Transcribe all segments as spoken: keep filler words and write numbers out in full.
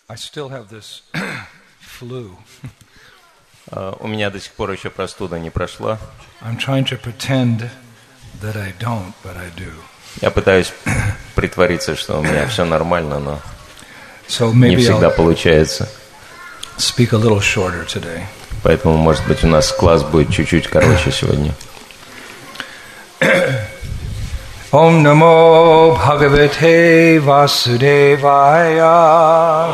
I still have this flu. Uh, у меня до сих пор еще простуда не прошла. I'm trying to pretend that I don't, but I do. Я пытаюсь притвориться, что у меня все нормально, но so не всегда получается. Speak a little shorter today. Поэтому, может быть, у нас класс будет чуть-чуть короче сегодня. Om Namo Bhagavate Vasudevaya.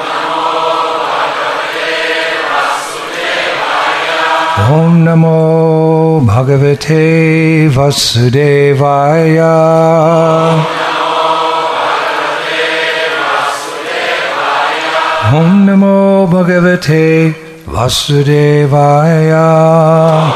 Om Namo Bhagavate Vasudevaya. Om Namo Bhagavate Vasudevaya.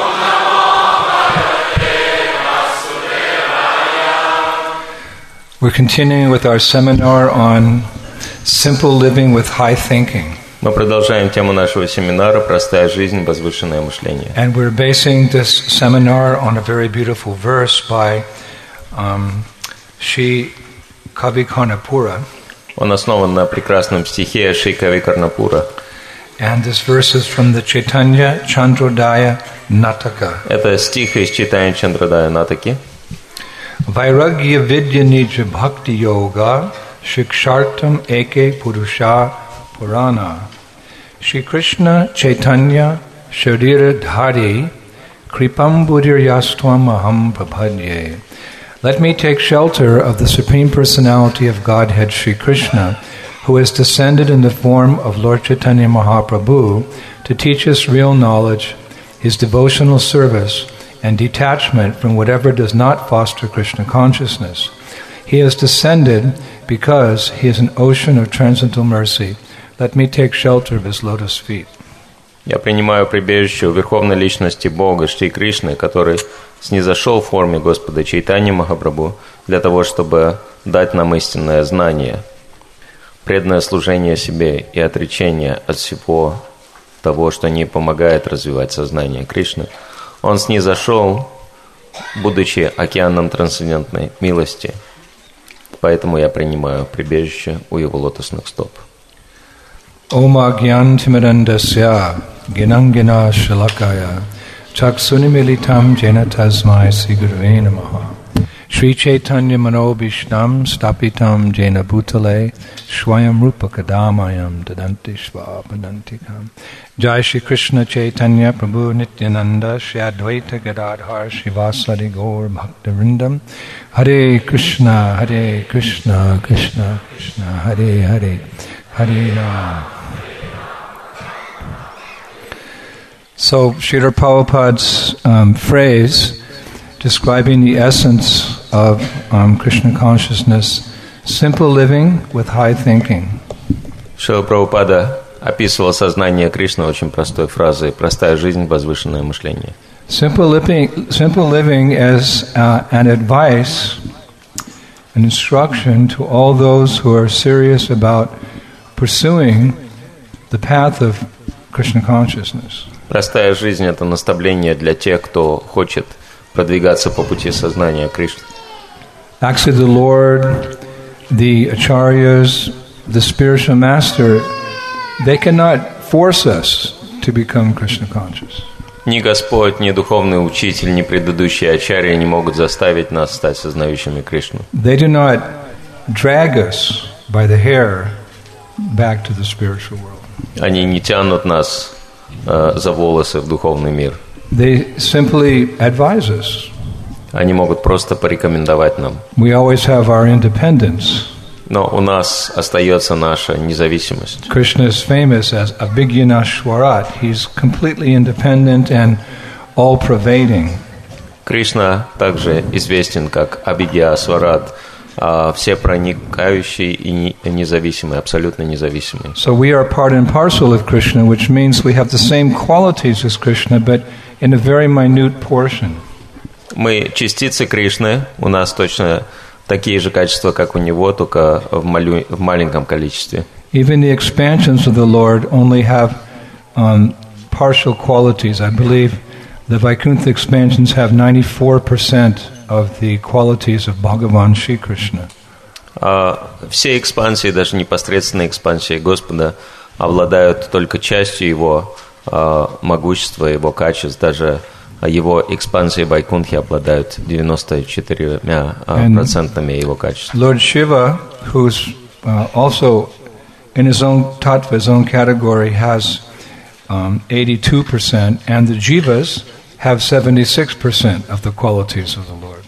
We're continuing with our seminar on simple living with high thinking. Мы продолжаем тему нашего семинара «Простая жизнь, возвышенное мышление». And we're basing this seminar on a very beautiful verse by um, Shri Kavi Karnapura. Он основан на прекрасном стихе Шри Кави Карнапура. And this verse is from the Chaitanya Chandrodaya Nataka. Это стих из Chaitanya Chandrodaya Nataki. Vairagya vidya nija bhakti yoga shikshartam eke purusha purana. Shri Krishna Chaitanya Sharira Dhari Kripambudir Yastvam Aham Prapadye. Let me take shelter of the Supreme Personality of Godhead Shri Krishna, who has descended in the form of Lord Chaitanya Mahaprabhu to teach us real knowledge, his devotional service, and detachment from whatever does not foster Krishna consciousness. He has descended because he is an ocean of transcendental mercy. Let me take shelter of his lotus feet. Я принимаю прибежище у Верховной Личности Бога Шри Кришны, который снизошел в форме Господа Чайтаньи Махапрабху для того, чтобы дать нам истинное знание, преданное служение себе и отречение от всего того, что не помогает развивать сознание Кришны. Он снизошел, будучи океаном трансцендентной милости, поэтому я принимаю прибежище у его лотосных стоп. Oma Gyan Timirandasya Ginangina Shalakaya Chaksunimilitam Jena Tasmai Sigurve Namaha Sri Chaitanya Manobhishnam Stapitam Jena Bhutale Shwayam Rupa Kadamayam Dadanti Shvapanantikam Jai Shri Krishna Chaitanya Prabhu Nityananda Shri Advaita Gadadhar Shivasadi Gaur Bhaktivinoda Hare Krishna Hare Krishna Krishna Krishna Hare Hare Hare Rama. So Srila Prabhupada's um, phrase describing the essence of um, Krishna consciousness, simple living with high thinking. Шрила Прабхупада описывал сознание Кришны очень простой фразой: простая жизнь, возвышенное мышление. Simple living, simple living as uh, an advice, an instruction to all those who are serious about pursuing the path of Krishna consciousness. Простая жизнь – это наставление для тех, кто хочет продвигаться по пути сознания Кришны. Actually, the Lord, the acharyas, the spiritual master, they cannot force us to become Krishna conscious. Ни Господь, ни духовный учитель, ни предыдущие ачарьи не могут заставить нас стать сознающими Кришну. They do not drag us by the hair back to the spiritual world. Они не тянут нас э, за волосы в духовный мир. They simply advise us. Они могут просто порекомендовать нам. We always have our independence. Но у нас остается наша независимость. Krishna is famous as Abhigyanashwarat. He's completely independent and all-pervading. Кришна также известен как Абхигья-сварат, всепроникающий и независимый, абсолютно независимый. So we are part and parcel of Krishna, which means we have the same qualities as Krishna, but in a very minute portion. Мы частицы Кришны, у нас точно такие же качества, как у него, только в, малю, в маленьком количестве. Even the expansions of the Lord only have um, partial qualities. I believe the Vaikuntha expansions have ninety-four percent of the qualities of Bhagavan Shri Krishna. Все экспансии, даже непосредственные экспансии Господа, обладают только частью Его могущества, Его качеств. Даже Его экспансии Вайкунтхи обладают девяносто четырьмя процентами Его качеств. Lord Shiva, who's uh, also in his own tattva, his own category, has um, eighty-two percent, and the jivas have seventy-six percent of the qualities of the Lord.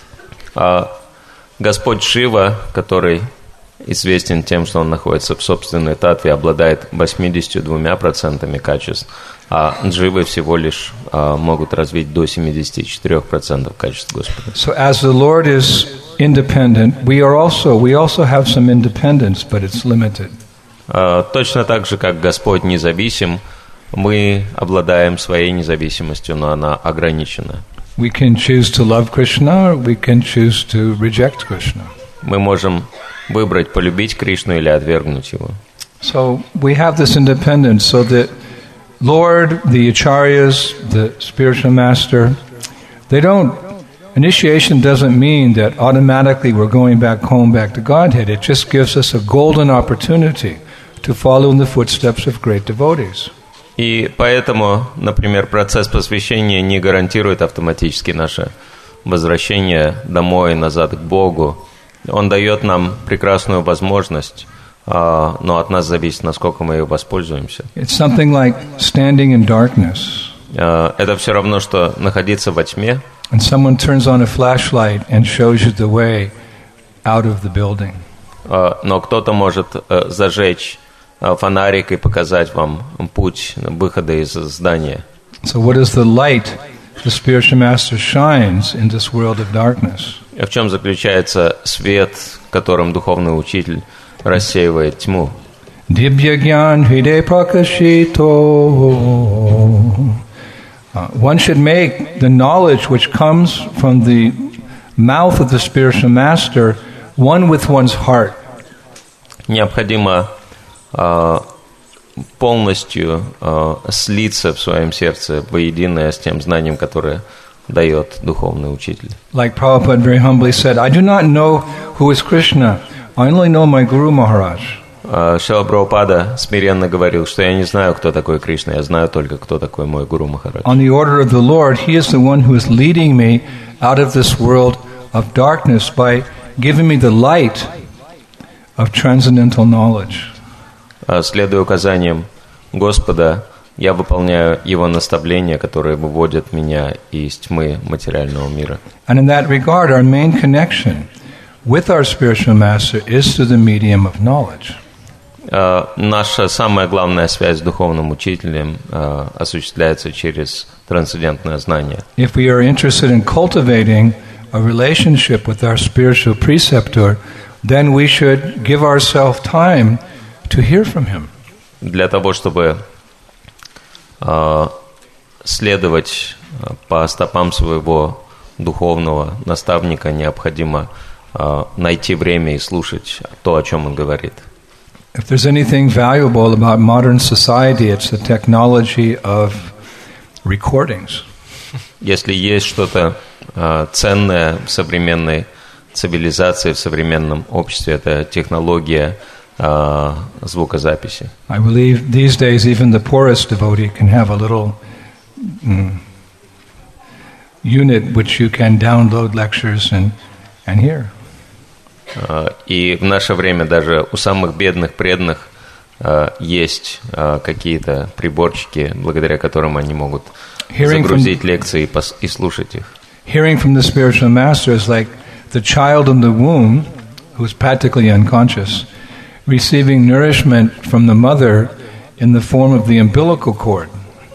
Uh, Господь Шива, который известен тем, что Он находится в собственной татве, обладает восемьдесят два процента качеств, а дживы всего лишь uh, могут развить до семьдесят четыре процента качеств Господа. So as the Lord is independent, we are also we also have some independence, but it's limited. Uh, точно так же, как Господь независим, мы обладаем своей независимостью, но она ограничена. We can choose to love Krishna, or we can choose to reject Krishna. Мы можем выбрать полюбить Кришну или отвергнуть его. So we have this independence, so that Lord, the acharyas, the spiritual master, they don't. Initiation doesn't mean that automatically we're going back home, back to Godhead. It just gives us a golden opportunity to follow in the footsteps of great devotees. И поэтому, например, процесс посвящения не гарантирует автоматически наше возвращение домой, назад к Богу. Он дает нам прекрасную возможность, но от нас зависит, насколько мы ее воспользуемся. It's something like standing in darkness. Это все равно, что находиться во тьме. And someone turns on a flashlight and shows you the way out of the building. Но кто-то может зажечь фонарик и показать вам путь выхода из здания. So what is the light the spiritual master shines in this world of darkness? В чем заключается свет, которым духовный учитель рассеивает тьму? Dibya gyan hriday prakashito. One should make the knowledge which comes from the mouth of the spiritual master one with one's heart. Необходимо полностью слиться в своем сердце воедино с тем знанием, которое дает духовный учитель. Like Prabhupada very humbly said, I do not know who is Krishna, I only know my Guru Maharaj. Шрила Прабхупада смиренно говорил, что я не знаю, кто такой Кришна, я знаю только, кто такой мой Гуру Махарадж. On the order of the Lord, He is the one who is leading me out of this world of darkness by giving me the light of transcendental knowledge. Следуя указаниям Господа, я выполняю Его наставления, которые выводят меня из тьмы материального мира. And in that regard, our main connection with our spiritual master is through the medium of knowledge. Uh, наша самая главная связь с духовным учителем uh, осуществляется через трансцендентное знание. If we are interested in cultivating a relationship with our spiritual preceptor, then we should give ourselves time to hear from him. Для того, чтобы uh, следовать uh, по стопам своего духовного наставника, необходимо uh, найти время и слушать то, о чем он говорит. If there's anything valuable about modern society, it's the technology of recordings. Если есть что-то uh, ценное в современной цивилизации, в современном обществе, это технология uh, звукозаписи. I believe these days even the poorest devotee can have a little mm, unit which you can download lectures and, and hear. И в наше время даже у самых бедных преданных есть какие-то приборчики, благодаря которым они могут загрузить лекции и слушать их. Hearing from the spiritual master is like the child in the womb, who is practically unconscious, receiving nourishment from the mother in the form of the umbilical cord.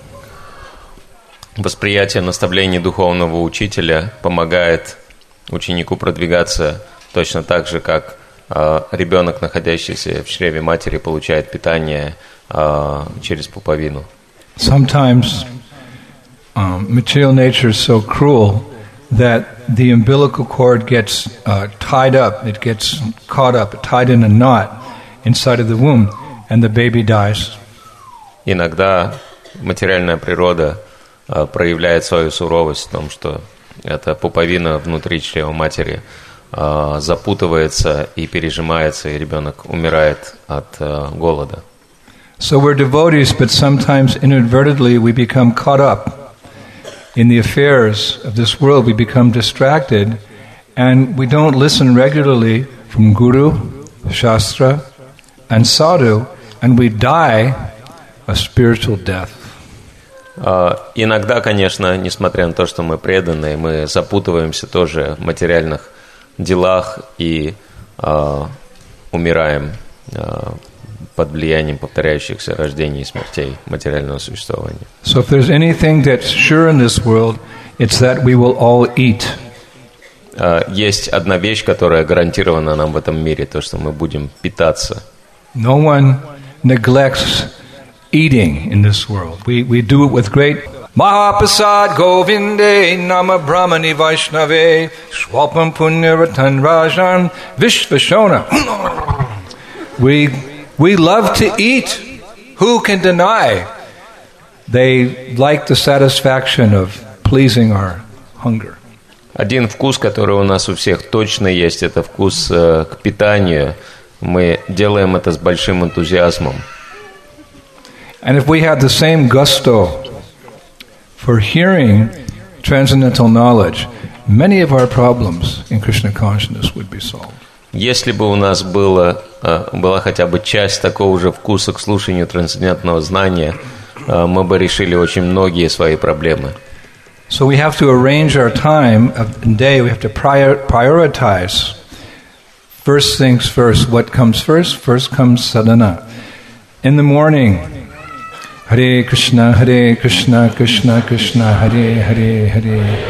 Восприятие наставлений духовного учителя помогает ученику продвигаться точно так же, как э, ребенок, находящийся в чреве матери, получает питание э, через пуповину. Sometimes um, material nature is so cruel that the umbilical cord gets uh, tied up, it gets caught up, tied in a knot inside of the womb, and the baby dies. Иногда материальная природа э, проявляет свою суровость в том, что эта пуповина внутри чрева матери э, запутывается и пережимается, и ребенок умирает от э, голода. So we're devotees, but sometimes inadvertently we become caught up in the affairs of this world. We become distracted, and we don't listen regularly from Guru, Shastra, and Sadhu, and we die a spiritual death. Uh, иногда, конечно, несмотря на то, что мы преданные, мы запутываемся тоже в материальных делах и uh, умираем uh, под влиянием повторяющихся рождений и смертей материального существования. So if there's anything that's sure in this world, it's that we will all eat. Uh, есть одна вещь, которая гарантирована нам в этом мире, то, что мы будем питаться. No one neglects eating in this world. We we do it with great Mahaprasad Govinde Nama Brahmani Vaishnave Swapam Punyaratan Rajan Vishvashona. We we love to eat. Who can deny? They like the satisfaction of pleasing our hunger. Один вкус, который у нас у всех точно есть, это вкус э, к питанию. Мы делаем это с большим энтузиазмом. And if we had the same gusto for hearing transcendental knowledge, many of our problems in Krishna consciousness would be solved. Если бы у нас было, была хотя бы часть такого же вкуса к слушанию трансцендентного знания, мы бы решили очень многие свои проблемы. So we have to arrange our time of the day. We have to prior, prioritize. First things first. What comes first? First comes sadhana. In the morning, Hare Krishna, Hare Krishna, Krishna Krishna, Hare Hare, Hare.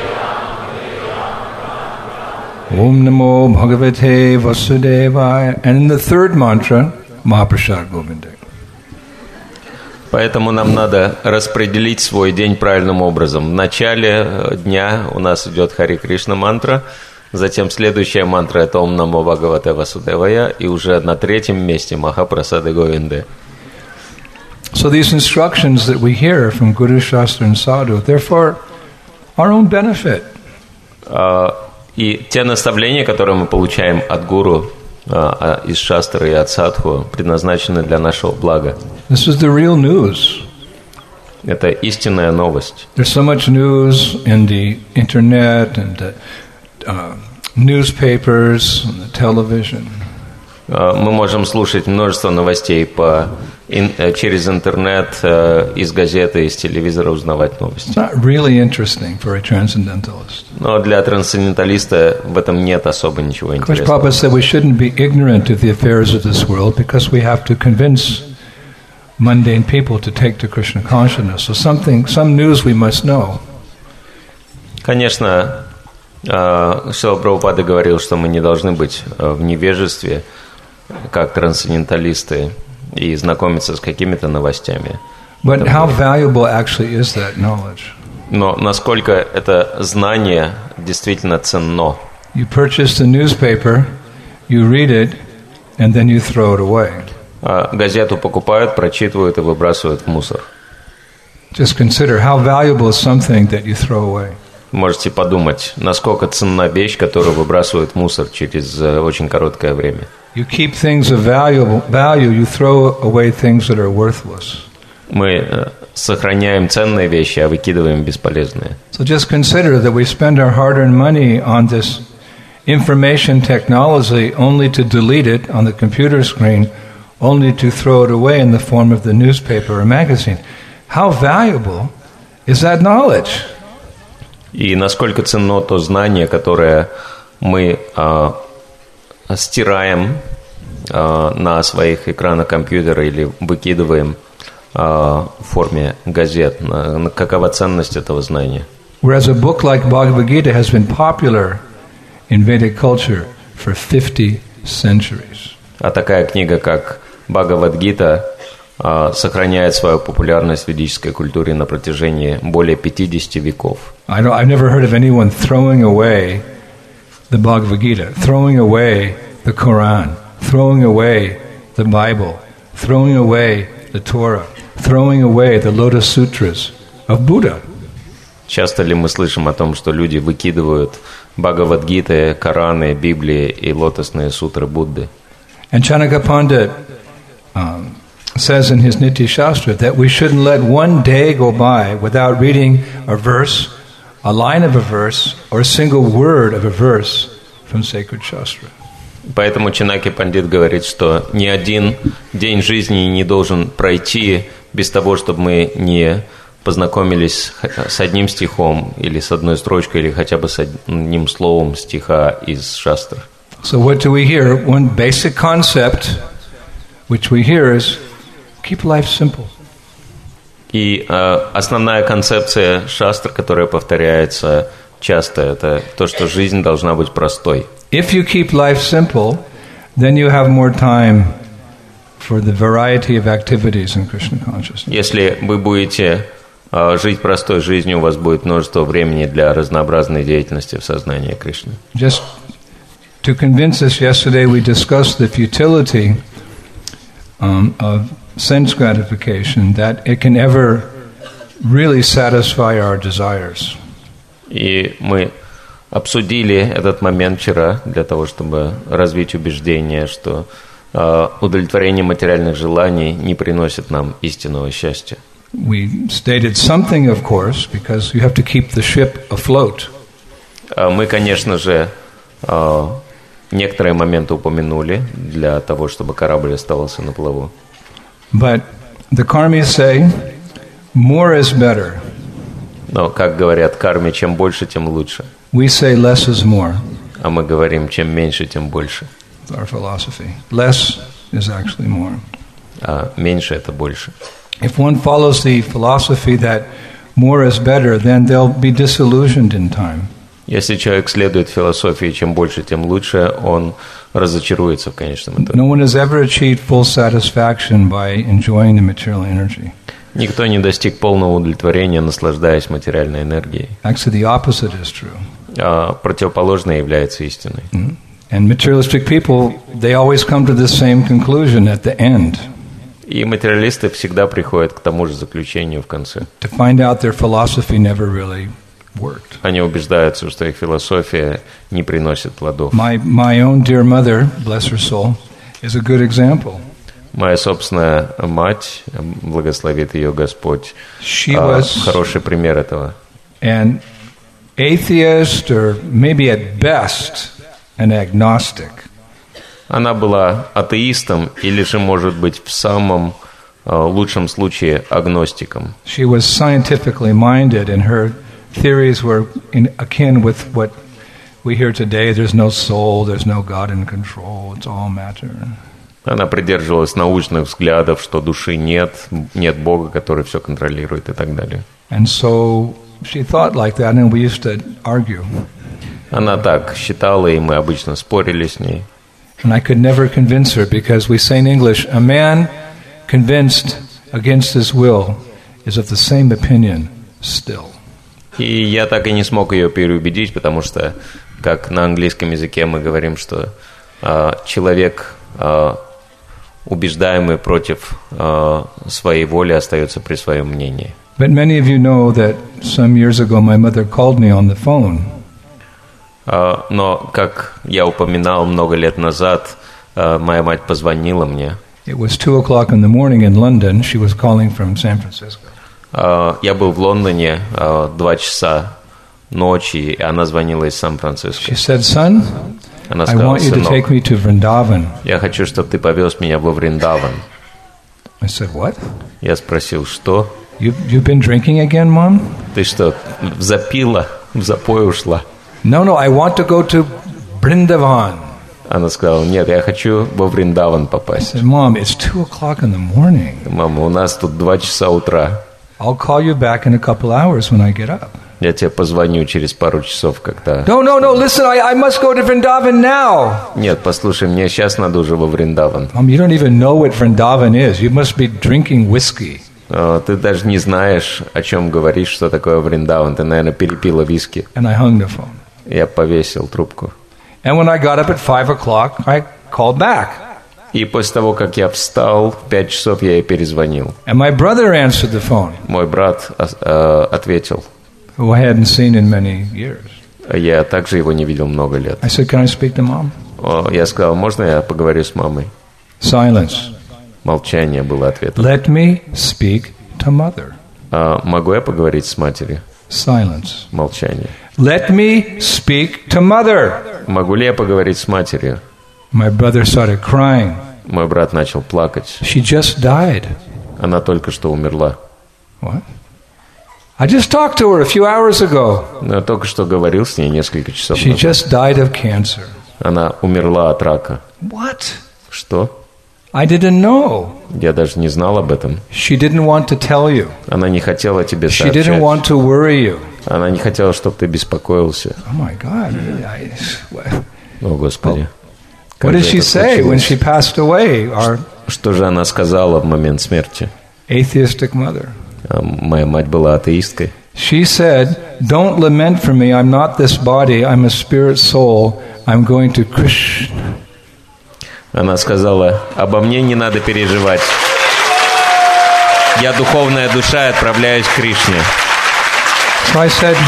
Om Namo Bhagavate Vasudevaya. And in the third mantra, Mahaprasad Govinda. Поэтому нам надо распределить свой день правильным образом. В начале дня у нас идет Хари Кришна мантра, затем следующая мантра – это Ом Намо Бхагавате Васудевая, и уже на третьем месте Махапрасада Говинды. So these instructions that we hear from Guru, Shastra and Sadhu, they're for our own benefit. И те наставления, которые мы получаем от Гуру, из Шастры и от Садху, предназначены для нашего блага. This is the real news. Это истинная новость. There's so much news in the internet and the uh, newspapers and the television. Мы можем слушать множество новостей по, ин, через интернет, из газеты, из телевизора узнавать новости. It's not really interesting for a transcendentalist. Но для трансценденталиста в этом нет особо ничего интересного. Prabhupada said we shouldn't be ignorant of the affairs of this world because we have to convince mundane people to take to Krishna consciousness. So something, some news we must know. Конечно, Шрила Прабхупада говорил, что мы не должны быть в невежестве, как трансценденталисты, и знакомиться с какими-то новостями. But how valuable actually is that knowledge? Но насколько это знание действительно ценно. You purchase the newspaper, you read it, and then you throw it away. Газету покупают, прочитывают и выбрасывают в мусор. Just consider how valuable is something that you throw away. Можете подумать, насколько ценна вещь, которую выбрасывают в мусор через очень короткое время. You keep things of valuable value, you throw away things that are worthless. Мы сохраняем ценные вещи, а выкидываем бесполезные. So just consider that we spend our hard-earned money on this information technology only to delete it on the computer screen, only to throw it away in the form of the newspaper or magazine. How valuable is that knowledge? И насколько ценно то знание, которое мы а, стираем а, на своих экранах компьютера или выкидываем а, в форме газет. На, какова ценность этого знания? Whereas a book like Bhagavad Gita has been popular in Vedic culture for fifty centuries. А такая книга, как Бхагавад-гита, сохраняет свою популярность в ведической культуре на протяжении более пятидесяти веков. I don't, I've never heard of anyone throwing away the Bhagavad Gita, throwing away the Quran, throwing away the Bible, throwing away the Torah, throwing away the Lotus Sutras of Buddha. Часто ли мы слышим о том, что люди выкидывают Бхагавад-гиты, Кораны, Библии и лотосные сутры Будды. And Chanaka Pandit um, says in his Nitya Shastra that we shouldn't let one day go by without reading a verse, a line of a verse, or a single word of a verse from sacred Shastra. Поэтому Чанаки Пандит говорит, что ни один день жизни не должен пройти без того, чтобы мы не познакомились с одним стихом или с одной строчкой, или хотя бы с одним словом стиха из Шастр. So what do we hear? One basic concept which we hear is keep life simple. И э, основная концепция Шастр, которая повторяется часто, это то, что жизнь должна быть простой. If you keep life simple, then you have more time for the variety of activities in Krishna consciousness. Если вы будете э, жить простой жизнью, у вас будет множество времени для разнообразной деятельности в сознании Кришны. Just to convince us, yesterday we discussed the futility um, of sense gratification, that it can ever really satisfy our desires. И мы обсудили этот момент вчера для того, чтобы развить убеждение, что э, удовлетворение материальных желаний не приносит нам истинного счастья. We stated something, of course, because you have to keep the ship afloat. Мы, конечно же, э, некоторые моменты упомянули для того, чтобы корабль оставался на плаву. But the karmis say, more is better. Но, как говорят карме, чем больше, тем лучше. We say less is more. А мы говорим, чем меньше, тем больше. Our philosophy. Less is actually more. А меньше – это больше. If one follows the philosophy that more is better, then they'll be disillusioned in time. Если человек следует философии, чем больше, тем лучше, он разочаруется в конечном итоге. No one has ever achieved full satisfaction by enjoying the material energy. Никто не достиг полного удовлетворения, наслаждаясь материальной энергией. Actually, the opposite is true. А противоположное является истиной. Mm-hmm. And materialistic people, they always come to the same conclusion at the end. И материалисты всегда приходят к тому же заключению в конце. To find out their philosophy never really worked. Они убеждаются, что их философия не приносит плодов. My my own dear mother, bless her soul, is a good example. Моя собственная мать, благословит ее Господь, She was хороший пример этого. An atheist, or maybe at best, an agnostic. Она была атеистом или же, может быть, в самом uh, лучшем случае агностиком. She was scientifically minded, and her theories were in, akin with what we hear today. There's no soul, there's no God in control, it's all matter. Она придерживалась научных взглядов, что души нет, нет Бога, который все контролирует и так далее. And so she thought like that, and we used to argue. Она так считала, и мы обычно спорили с ней. And I could never convince her, because we say in English, a man convinced against his will is of the same opinion still. И я так и не смог ее переубедить, потому что, как на английском языке мы говорим, что э, человек, э, убеждаемый против э, своей воли, остается при своем мнении. But many of you know that some years ago my mother called me on the phone. Uh, но, как я упоминал много лет назад, uh, моя мать позвонила мне. It was two o'clock in the morning in London. She was calling from San Francisco. Uh, я был в Лондоне, uh, два часа ночи, и она звонила из Сан-Франциско. She said, "Son, Она I сказала, want you to сынок, take me to Vrindavan." я хочу, чтобы ты повез меня во Вриндаван. I said, "What? Я спросил, что? You you've been drinking again, Mom?" Ты что, запила, в запой ушла? No, no, I want to go to Vrindavan. Она сказала, нет, я хочу во Вриндаван I попасть. said, "Mom, it's two o'clock in the morning. Мама, у нас тут два часа утра. I'll call you back in a couple hours when I get up." Я тебе позвоню через пару часов, когда... No, no, no, listen, I, I must go to Vrindavan now. Нет, послушай, мне сейчас надо уже во Вриндаван. Mom, you don't even know what Vrindavan is. You must be drinking whiskey. Ты даже не знаешь, о чем говоришь, что такое Вриндаван. Ты, наверное, перепила виски. And I hung the phone. Я повесил трубку. And when I got up at five o'clock, I called back. И после того, как я встал, в пять часов я ей перезвонил. And my brother answered the phone, Мой брат э, ответил, who I hadn't seen in many years. Я также его не видел много лет. I said, can I speak to mom? О, я сказал, можно я поговорю с мамой? Silence. Молчание было ответом. Let me speak to mother. А могу я поговорить с матерью? Silence. Молчание. Let me speak to mother. Могу ли я поговорить с матерью? My brother started crying. Мой брат начал плакать. She just died. Она только что умерла. What? I just talked to her a few hours ago. Я только что говорил с ней несколько часов She назад. just died of cancer. Она умерла от рака. What? Что? I didn't know. Я даже не знал об этом. She didn't want to tell you. Она не хотела тебе She didn't сообщать. want to worry you. Она не хотела, чтобы ты беспокоился. Oh my God. I, what О, Господи. what Как did же she это say when случилось? she passed away? Our Что же она сказала в момент смерти? atheistic mother. А моя мать была атеисткой. She said, "Don't lament for me. I'm not this body. I'm a spirit soul. I'm going to Krishna." Она сказала, обо мне не надо переживать. Я духовная душа и отправляюсь к Кришне. So I said,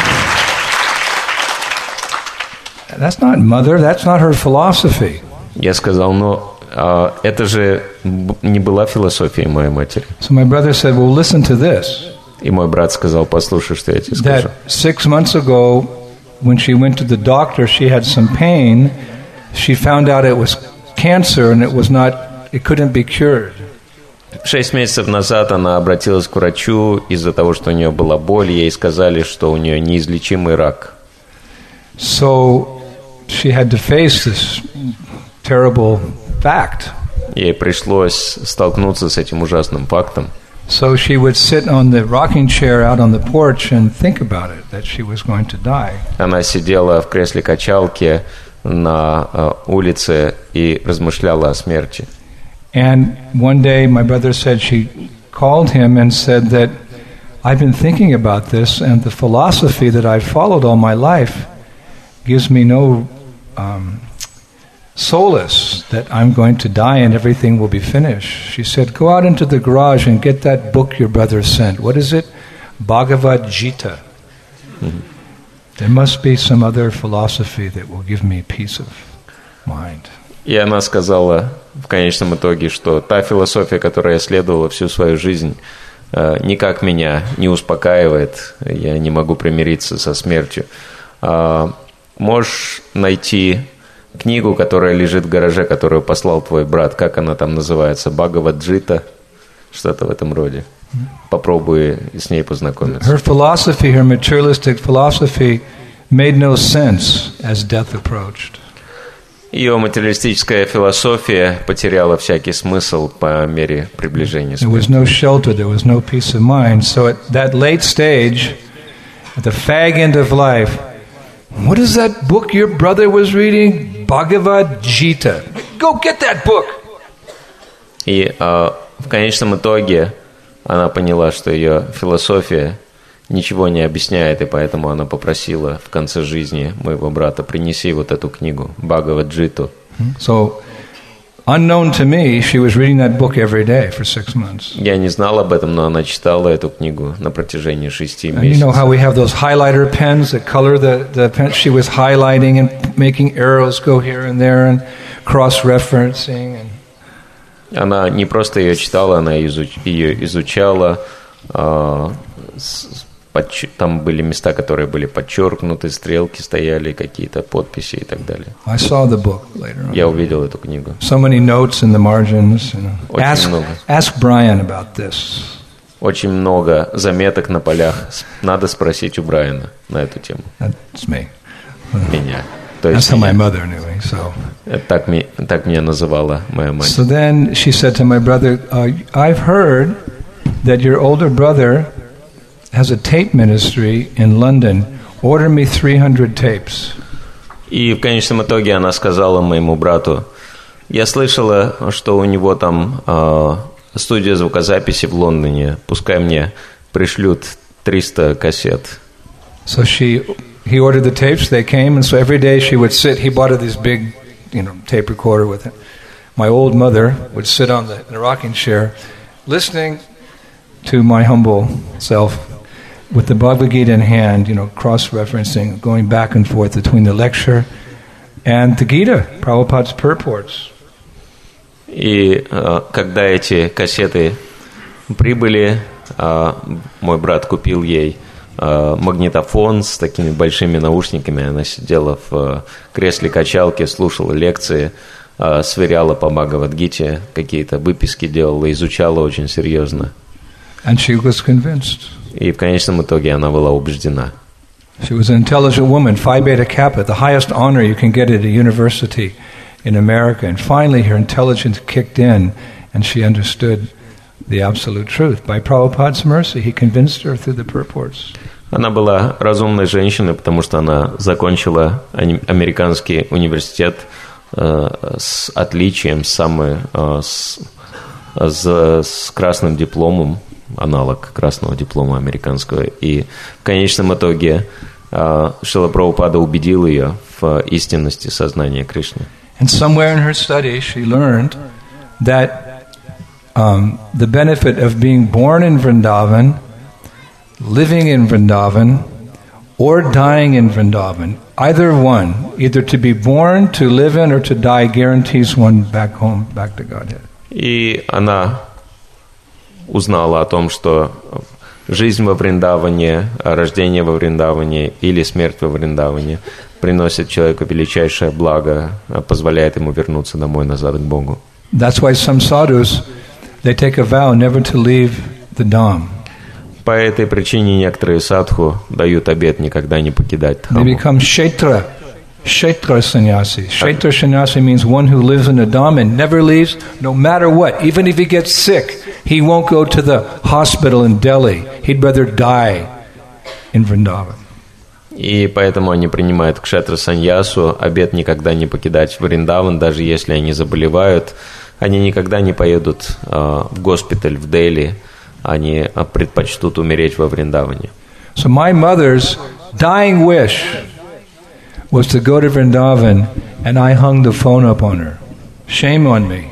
"That's not mother. That's not her philosophy." Я сказал, но а, это же б- не была философия моей матери. So my brother said, "Well, listen to this. И мой брат сказал, послушай, что я тебе скажу. That six months ago, when she went to the doctor, she had some pain. She found out it was cancer, and it was not. It couldn't be cured." Шесть месяцев назад она обратилась к врачу из-за того, что у нее была боль. Ей сказали, что у нее неизлечимый рак. So she had to face this terrible fact. Ей пришлось столкнуться с этим ужасным фактом. So she would sit on the rocking chair out on the porch and think about it, that she was going to die. Она сидела в кресле качалки на э, улице и размышляла о смерти. And one day my brother said she called him and said that I've been thinking about this, and the philosophy that I've followed all my life gives me no um, solace that I'm going to die and everything will be finished. She said, go out into the garage and get that book your brother sent. What is it? Bhagavad Gita. Mm-hmm. There must be some other philosophy that will give me peace of mind. И она сказала в конечном итоге, что та философия, которой я следовала всю свою жизнь, э, никак меня не успокаивает. Я не могу примириться со смертью. А, можешь найти книгу, которая лежит в гараже, которую послал твой брат. Как она там называется? Бхагавад-джита? Что-то в этом роде. Попробуй с ней познакомиться. Her philosophy, her materialistic philosophy, made no sense as death approached. Ее материалистическая философия потеряла всякий смысл по мере приближения There was смерти. no shelter, there was no peace of mind. So at that late stage, at the fag end of life, what is that book your brother was reading? Bhagavad Gita. Go get that book. И а, в конечном итоге она поняла, что ее философия ничего не объясняет, и поэтому она попросила в конце жизни моего брата: принеси вот эту книгу, Бхагавад-джиту. So, unknown to me, she was reading that book every day for six months. Я не знал об этом, но она читала эту книгу на протяжении шести And you know месяцев. how we have those highlighter pens that color the, the pen? She was highlighting and making arrows go here and there and cross-referencing. And Она не просто ее читала, она изуч- ее изучала. а, с- подч- Там были места, которые были подчеркнуты, стрелки стояли, какие-то подписи и так далее. I saw the book later on. Я увидел эту книгу. So many notes in the margins. You know. Очень Ask, много. ask Brian about this. Очень много заметок на полях. С- Надо спросить у Брайана на эту тему. That's me. Меня. То That's есть how my меня. mother knew me. So, Это Так, ми- так меня называла моя мать. so then she said to my brother, uh, "I've heard that your older brother has a tape ministry in London. Order me three hundred tapes." И в конечном итоге она сказала моему брату: я слышала, что у него там э, студия звукозаписи в Лондоне. Пускай мне пришлют триста кассет. So she, he ordered the tapes. They came, and so every day she would sit. He bought her this big, you know, tape recorder with it. My old mother would sit on the, in the rocking chair, listening to my humble self, with the Bhagavad Gita in hand, you know, cross-referencing, going back and forth between the lecture and the Gita, Prabhupada's purports. И э, когда эти кассеты прибыли, э, мой брат купил ей э, магнитофон с такими большими наушниками. Она сидела в э, кресле качалки, слушала лекции, э, сверяла по Бхагавад-гите, какие-то выписки делала, изучала очень серьезно. And she was convinced. И в конечном итоге она была убеждена. She was an intelligent woman, Phi Beta Kappa, the highest honor you can get at a university in America. And finally her intelligence kicked in and she understood the absolute truth. By Prabhupada's mercy, he convinced her through the purports. Она была разумной женщиной, потому что она закончила американский университет э, с отличием, самый, э, с, с, с красным дипломом, аналог красного диплома американского. И в конечном итоге э, Шрила Прабхупада убедил ее в истинности сознания Кришны. And somewhere in her study she learned that um, the benefit of being born in Vrindavan, living in Vrindavan, or dying in Vrindavan, either one, either to be born, to live in, or to die, guarantees one back home, back to Godhead. И она узнала о том, что жизнь во Вриндаване, рождение во Вриндаване или смерть во Вриндаване приносит человеку величайшее благо, позволяет ему вернуться домой, назад к Богу. That's why some sadhus, they take a vow never to leave the Dham. По этой причине некоторые садху дают обет никогда не покидать They Дхамму. become kshetra, kshetra sannyasi. Kshetra sannyasi means one who lives in the Dham and never leaves, no matter what. Even if he gets sick, he won't go to the hospital in Delhi. He'd rather die in Vrindavan. И поэтому они принимают кшетра саньясу, обет никогда не покидать Вриндаван, даже если они заболевают. Они никогда не поедут э, в госпиталь в Дели, они предпочтут умереть во Вриндаване. So my mother's dying wish was to go to Vrindavan, and I hung the phone up on her. Shame on me.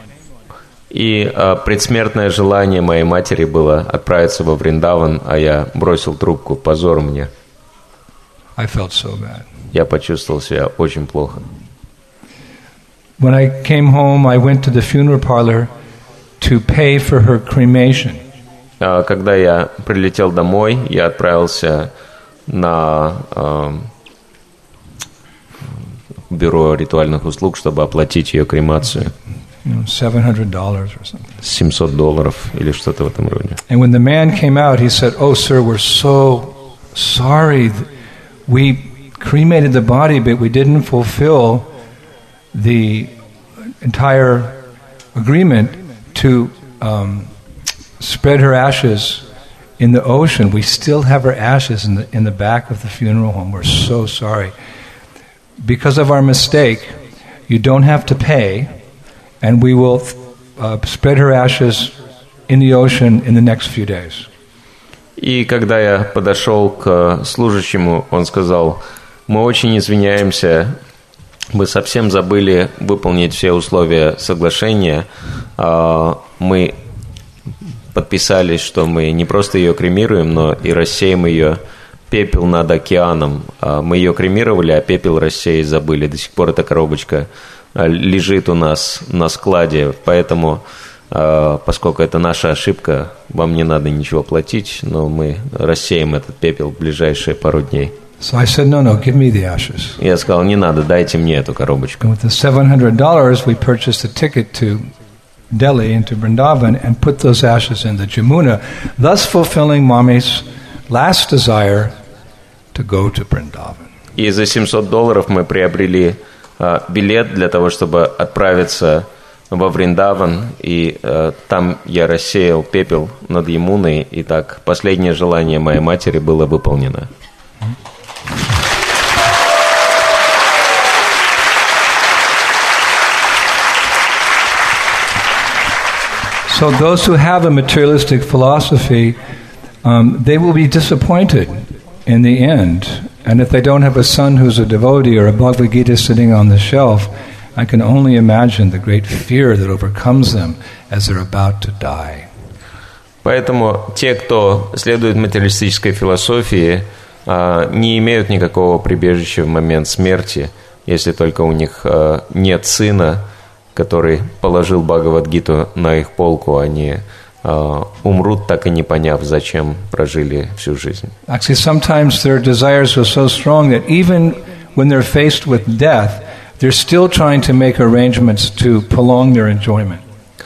И э, предсмертное желание моей матери было отправиться во Вриндаван, а я бросил трубку. Позор мне. I felt so bad. Я почувствовал себя очень плохо. When I came home, I went to the funeral parlor to pay for her cremation. А когда я прилетел домой, я отправился на э, бюро ритуальных услуг, чтобы оплатить ее кремацию. You know, seven hundred dollars or something. семьсот долларов или что-то в этом роде. And when the man came out, he said, "Oh, sir, we're so sorry. We cremated the body, but we didn't fulfill the entire agreement to um, spread her ashes in the ocean. We still have her ashes in the in the back of the funeral home. We're so sorry. Because of our mistake, you don't have to pay, and we will uh, spread her ashes in the ocean in the next few days." И когда я подошел к служащему, он сказал: мы очень извиняемся, мы совсем забыли выполнить все условия соглашения. Мы подписались, что мы не просто ее кремируем, но и рассеем ее пепел над океаном. Мы ее кремировали, а пепел рассеять забыли. До сих пор эта коробочка лежит у нас на складе, поэтому... Поскольку это наша ошибка, вам не надо ничего платить, но мы рассеем этот пепел в ближайшие пару дней. So I said, no, no, give me the ashes. Я сказал, не надо, дайте мне эту коробочку. And with the seven hundred dollars, we purchased a ticket to Delhi and to Vrindavan and put those ashes in the Jamuna, thus fulfilling Mommy's last desire to go to Vrindavan. И за семьсот долларов мы приобрели uh, билет для того, чтобы отправиться во Вриндаван, и э, там я рассеял пепел над Ямуной, и так последнее желание моей матери было выполнено. So those who have a materialistic philosophy, um, they will be disappointed in the end. And if they don't have a son who's a devotee or a Bhagavad Gita sitting on the shelf, I can only imagine the great fear that overcomes them as they're about to die. Поэтому те, кто следует материалистической философии, не имеют никакого прибежища в момент смерти, если только у них нет сына, который положил Бхагавад-гиту на их полку, они умрут, так и не поняв, зачем прожили всю жизнь. Actually, sometimes their desires are so strong that even when they're faced with death, they're still trying to make arrangements to prolong their enjoyment.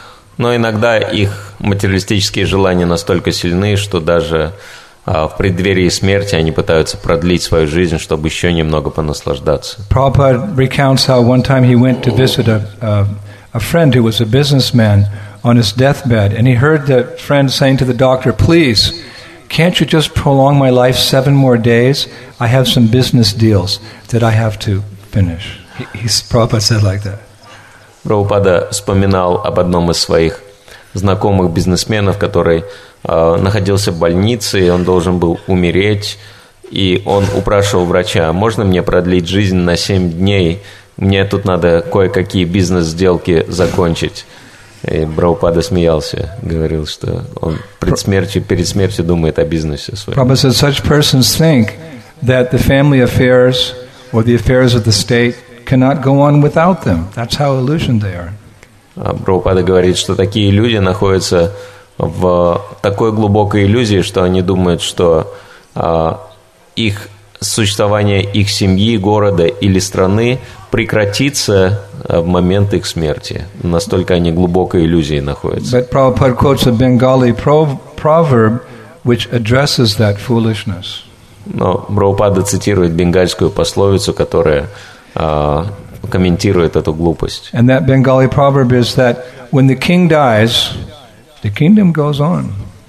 Но иногда их материалистические желания настолько сильны, что даже а, в преддверии смерти они пытаются продлить свою жизнь, чтобы еще немного понаслаждаться. Prabhupada recounts how one time he went to visit a, a, a friend who was a businessman on his deathbed, and he heard the friend saying to the doctor, "Please, can't you just prolong my life seven more days? I have some business deals that I have to finish." He, he, Prabhupada said like that. Прабхупада вспоминал об одном из своих знакомых бизнесменов, который э, находился в больнице, и он должен был умереть, и он упрашивал врача: можно мне продлить жизнь на семь дней, мне тут надо кое-какие бизнес-сделки закончить. И Прабхупада смеялся, говорил, что он перед смертью, перед смертью думает о бизнесе своем. Prabhupada said such persons think that the family affairs or the affairs of the state cannot go on without them. That's how illusioned they are. Прабхупада говорит, что такие люди находятся в такой глубокой иллюзии, что они думают, что а, их существование их семьи, города или страны прекратится в момент их смерти. Настолько они глубокой иллюзии находятся. But Prabhupada quotes a Bengali pro- proverb which addresses that foolishness. Но Прабхупада цитирует бенгальскую пословицу, которая а, комментирует эту глупость. And that Bengali proverb is that when the king dies, the kingdom goes on.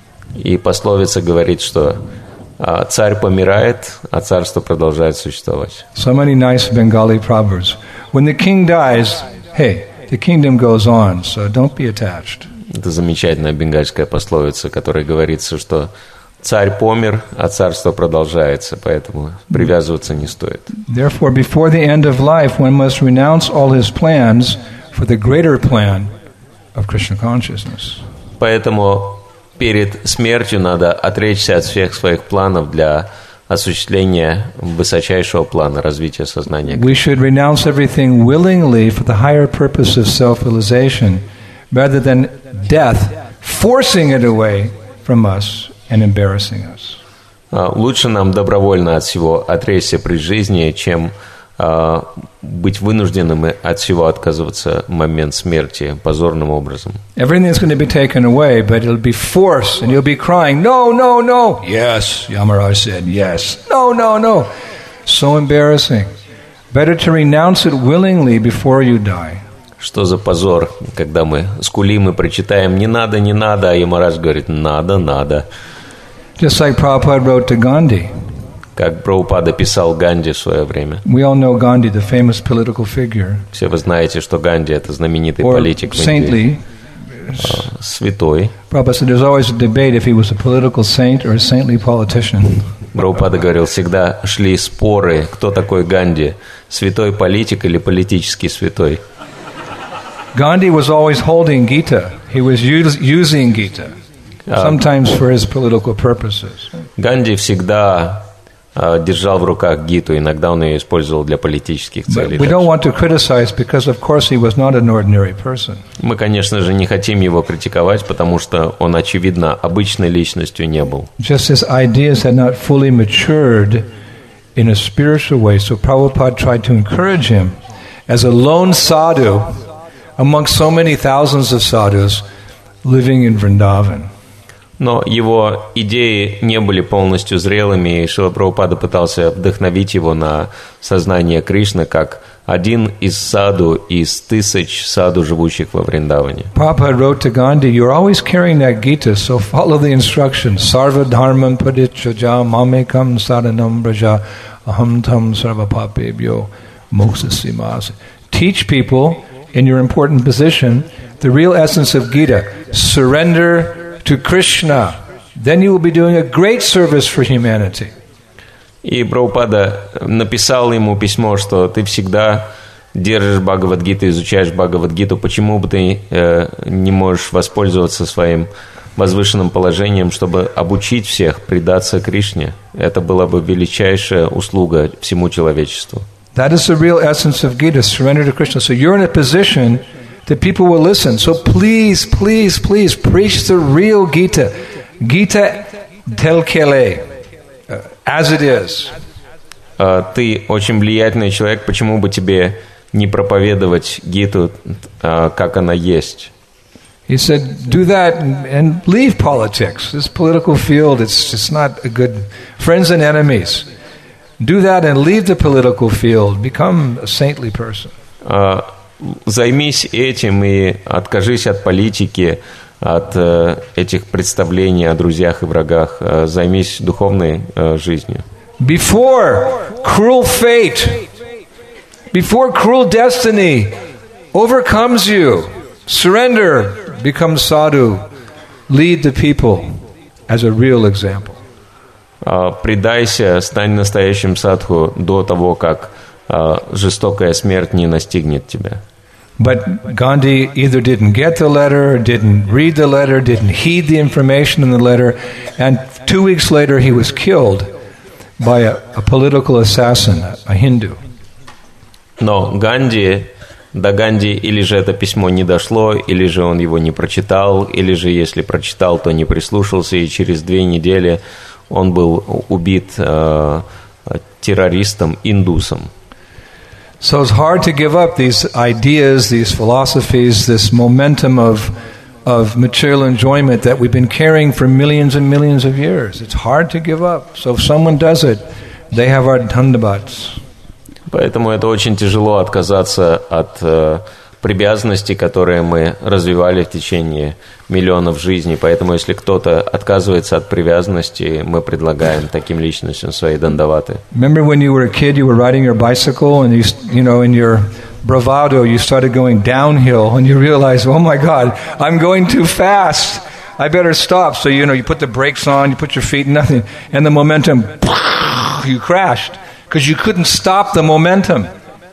И пословица говорит, что а, царь помирает, а царство продолжает существовать. So many nice Bengali proverbs. When the king dies, hey, the kingdom goes on, so don't be attached. Это замечательная бенгальская пословица, в которой говорится, что царь помер, а царство продолжается, поэтому привязываться не стоит. Therefore, before the end of life, one must renounce all his plans for the greater plan of Krishna consciousness. Поэтому перед смертью надо отречься от всех своих планов для осуществления высочайшего плана развития сознания. We should renounce everything willingly for the higher purpose of self-realization, rather than death forcing it away from us and embarrassing us. Лучше нам добровольно от всего отречься при жизни, чем uh, быть вынужденным от всего отказываться в момент смерти позорным образом. Everything is going to be taken away, but it'll be forced, and you'll be crying, "No, no, no!" Yes, Yamaraj said, yes. No, no, no. So embarrassing. Better to renounce it willingly before you die. Что за позор, когда мы скулим и прочитаем «не надо, не надо», а Ямарадж говорит «надо, надо». Just like Prabhupada wrote to Gandhi. Как Прабхупада писал Ганди в свое время. We all know Gandhi, the famous political figure. Все вы знаете, что Ганди – это знаменитый Or политик в Индии. saintly. Святой. Prabhupada said there's always a debate if he was a political saint or a saintly politician. Прабхупада говорил, всегда шли споры, кто такой Ганди, святой политик или политический святой. Gandhi was always holding Gita. He was use, using Gita, sometimes for his political purposes. Ганди всегда uh, держал в руках Гиту, иногда он ее использовал для политических целей. We don't want to criticize because, of course, he was not an ordinary person. Мы, конечно же, не хотим его критиковать, потому что он, очевидно, обычной личностью не был. Just his ideas had not fully matured in a spiritual way, so Prabhupada tried to encourage him as a lone sadhu among so many thousands of sadhus living in Vrindavan. Но его идеи не были полностью зрелыми, и Шрила Прабхупада пытался вдохновить его на сознание Кришны как один из саду из тысяч саду, живущих во Вриндаване. Prabhupada wrote to Gandhi, "You're always carrying that Gita, so follow the instructions. Sarva dharmam padichaja mamekam saranam braja aham tam sarva papebhyo moksasimas." Teach people in your important position the real essence of Gita. Surrender to Krishna. Then you will be doing a great service for humanity. И Прабхупада написал ему письмо, что ты всегда держишь Бхагавад-гиту, изучаешь Бхагавад-гиту, почему бы ты э, не можешь воспользоваться своим возвышенным положением, чтобы обучить всех предаться Кришне. Это была бы величайшая услуга всему человечеству. That is the real essence of Gita, surrender to Krishna. So you're in a position that people will listen. So please, please, please preach the real Gita. Gita tel kele, uh, as it is. Uh, ты очень влиятельный человек, почему бы тебе не проповедовать Гиту, uh, как она есть? He said, do that and, and leave politics. This political field, it's just not a good... Friends and enemies. Do that and leave the political field. Become a saintly person. Uh, займись этим и откажись от политики, от uh, этих представлений о друзьях и врагах. Uh, займись духовной uh, жизнью. Before cruel fate, before cruel destiny overcomes you, surrender. Become sadhu, lead the people as a real example. Uh, предайся, стань настоящим садху до того, как uh, жестокая смерть не настигнет тебя. But Gandhi either didn't get the letter, didn't read the letter, didn't heed the information in the letter, and two weeks later he was killed by a, a political assassin, a Hindu. Но Ганди До Ганди или же это письмо не дошло, или же он его не прочитал, или же если прочитал, то не прислушался, и через две недели он был убит э, террористом, индусом. So it's hard to give up these ideas, these philosophies, this momentum of, of material enjoyment that we've been carrying for millions and millions of years. It's hard to give up. So if someone does it, they have our dhandabats. Поэтому это очень тяжело отказаться от э, привязанностей, которые мы развивали в течение миллионов жизней. Поэтому если кто-то отказывается от привязанности, мы предлагаем таким личностям свои дандаваты. Remember when you were a kid, you were riding your bicycle, and you, you know, in your bravado, you started going downhill, and you realized, oh my God, I'm going too fast. I better stop. So you know, you put the brakes on, you put your feet, nothing, and the momentum, you crashed. Because you couldn't stop the momentum.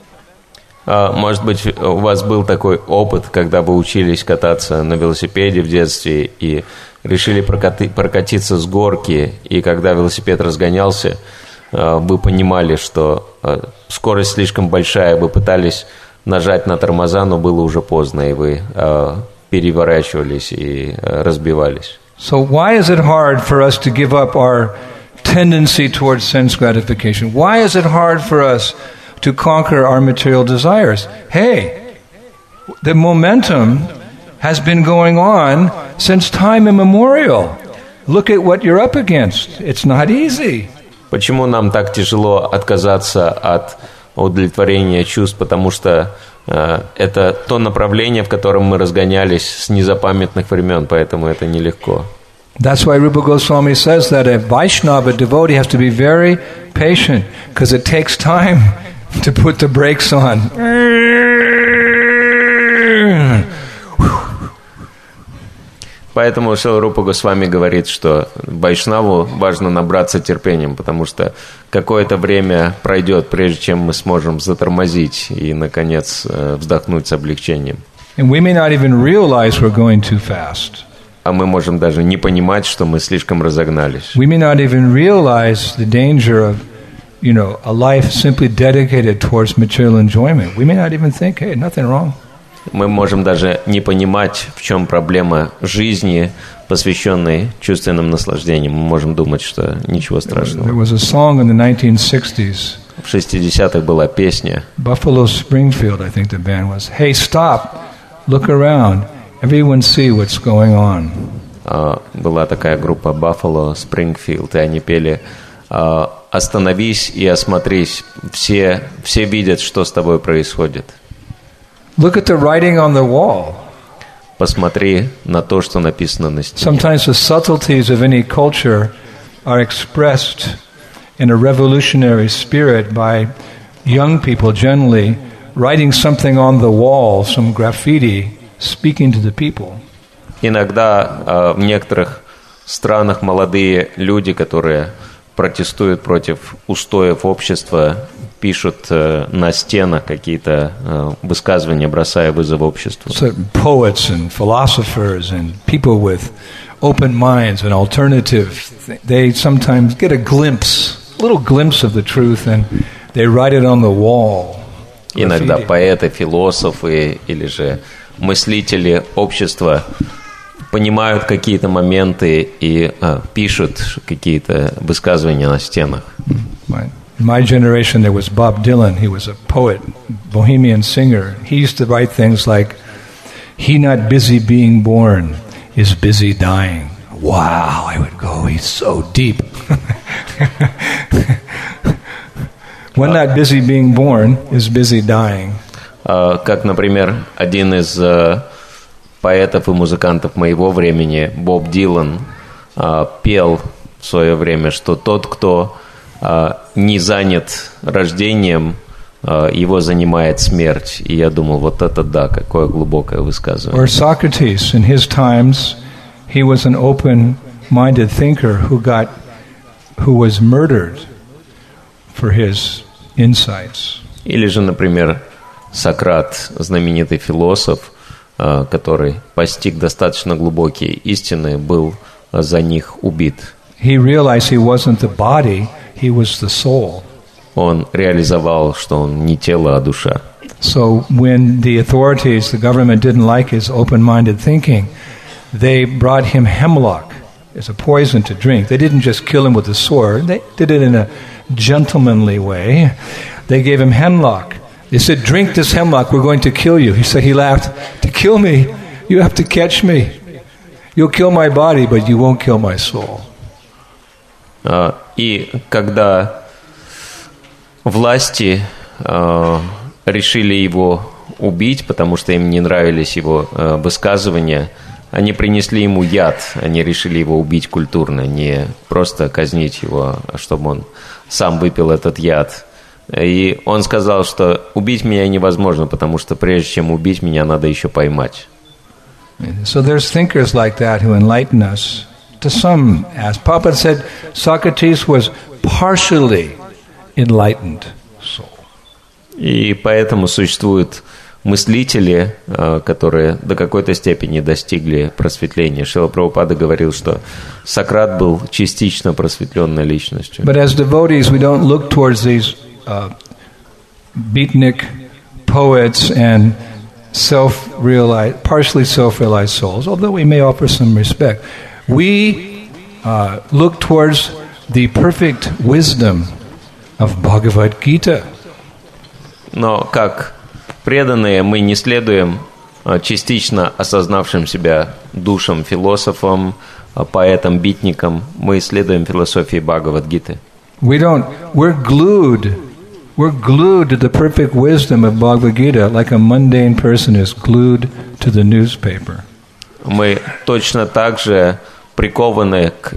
Может быть, у вас был такой опыт, когда вы учились кататься на велосипеде в детстве и решили прокати- прокатиться с горки, и когда велосипед разгонялся, вы понимали, что скорость слишком большая, вы пытались нажать на тормоза, но было уже поздно, и вы переворачивались и разбивались. So why is it hard for us to give up our tendency towards sense gratification? Why is it hard for us to conquer our material desires? Hey, the momentum has been going on since time immemorial. Look at what you're up against. It's not easy. Почему нам так тяжело отказаться от удовлетворения чувств? Потому что э, это то направление, в котором мы разгонялись с незапамятных времен, поэтому это нелегко. That's why Rupa Goswami says that a Vaishnava devotee has to be very patient, because it takes time to put the brakes on. Поэтому Шрила Рупа Госвами говорит, что вайшнаву важно набраться терпением, потому что какое-то время пройдет, прежде чем мы сможем затормозить и, наконец, вздохнуть с облегчением. And we may not even realize we're going too fast. А мы можем даже не понимать, что мы слишком разогнались. We may not even realize the danger of, you know, a life simply dedicated towards material enjoyment. We may not even think, hey, nothing wrong. Мы можем даже не понимать, в чем проблема жизни, посвященной чувственным наслаждениям. Мы можем думать, что ничего страшного. There was a song in the nineteen sixties. В шестидесятых была песня. Buffalo Springfield, I think the band was. Hey, stop, look around. Everyone see what's going on. Uh, была такая группа Buffalo Springfield, и они пели uh, «Остановись и осмотрись, все, все видят, что с тобой происходит». Look at the writing on the wall. Посмотри на то, что написано на стене. Sometimes the subtleties of any culture are expressed in a revolutionary spirit by young people generally writing something on the wall, some graffiti, speaking to the people. Иногда э, в некоторых странах молодые люди, которые протестуют против устоев общества, пишут на стенах какие-то высказывания, бросая вызов обществу. So poets and philosophers and people with open minds and alternative, they sometimes get a glimpse, a little glimpse of the truth, and they write it on the wall. Иногда поэты, философы или же мыслители общества понимают какие-то моменты и а, пишут какие-то высказывания на стенах. In my generation, there was Bob Dylan. He was a poet, bohemian singer. He used to write things like, "He not busy being born is busy dying." Wow, I would go, he's so deep. One not busy being born is busy dying. Как, например, один из поэтов и музыкантов моего времени, Боб Дилан, пел в свое время, что тот, кто не занят рождением, его занимает смерть. И я думал, вот это да, какое глубокое высказывание. Or Socrates, in his times, he was an open-minded thinker who got, who was murdered for his insights. Или же, например, Сократ, знаменитый философ, который постиг достаточно глубокие истины, был за них убит. He realized he wasn't the body, he was the soul. Он реализовал, что он не тело, а душа. So when the authorities, the government didn't like his open-minded thinking, they brought him hemlock as a poison to drink. They didn't just kill him with a sword. They did it in a gentlemanly way. They gave him hemlock. They said, "Drink this hemlock, we're going to kill you." He said, he laughed, "To kill me, you have to catch me. You'll kill my body, but you won't kill my soul." И когда власти решили его убить, потому что им не нравились его высказывания, они принесли ему яд, они решили его убить культурно, не просто казнить его, а чтобы он сам выпил этот яд. И он сказал, что убить меня невозможно, потому что прежде чем убить меня, надо еще поймать. So there's thinkers like that who enlighten us. To some, as Prabhupada said, Socrates was partially enlightened soul. И поэтому существуют мыслители, которые до какой-то степени достигли просветления. Шрила Прабхупада говорил, что Сократ был частично просветленной личностью. But as devotees, we don't look towards these uh, beatnik poets and self-realized, partially self-realized souls, although we may offer some respect. We uh, look towards the perfect wisdom of Bhagavad Gita. Но как преданные мы не следуем частично осознавшим себя душам, философам, поэтам, битникам. Мы следуем философии Бхагавад-гиты. We don't. We're glued. We're glued to the perfect wisdom of Bhagavad Gita, like a mundane person is glued to the newspaper. Мы точно так же прикованы к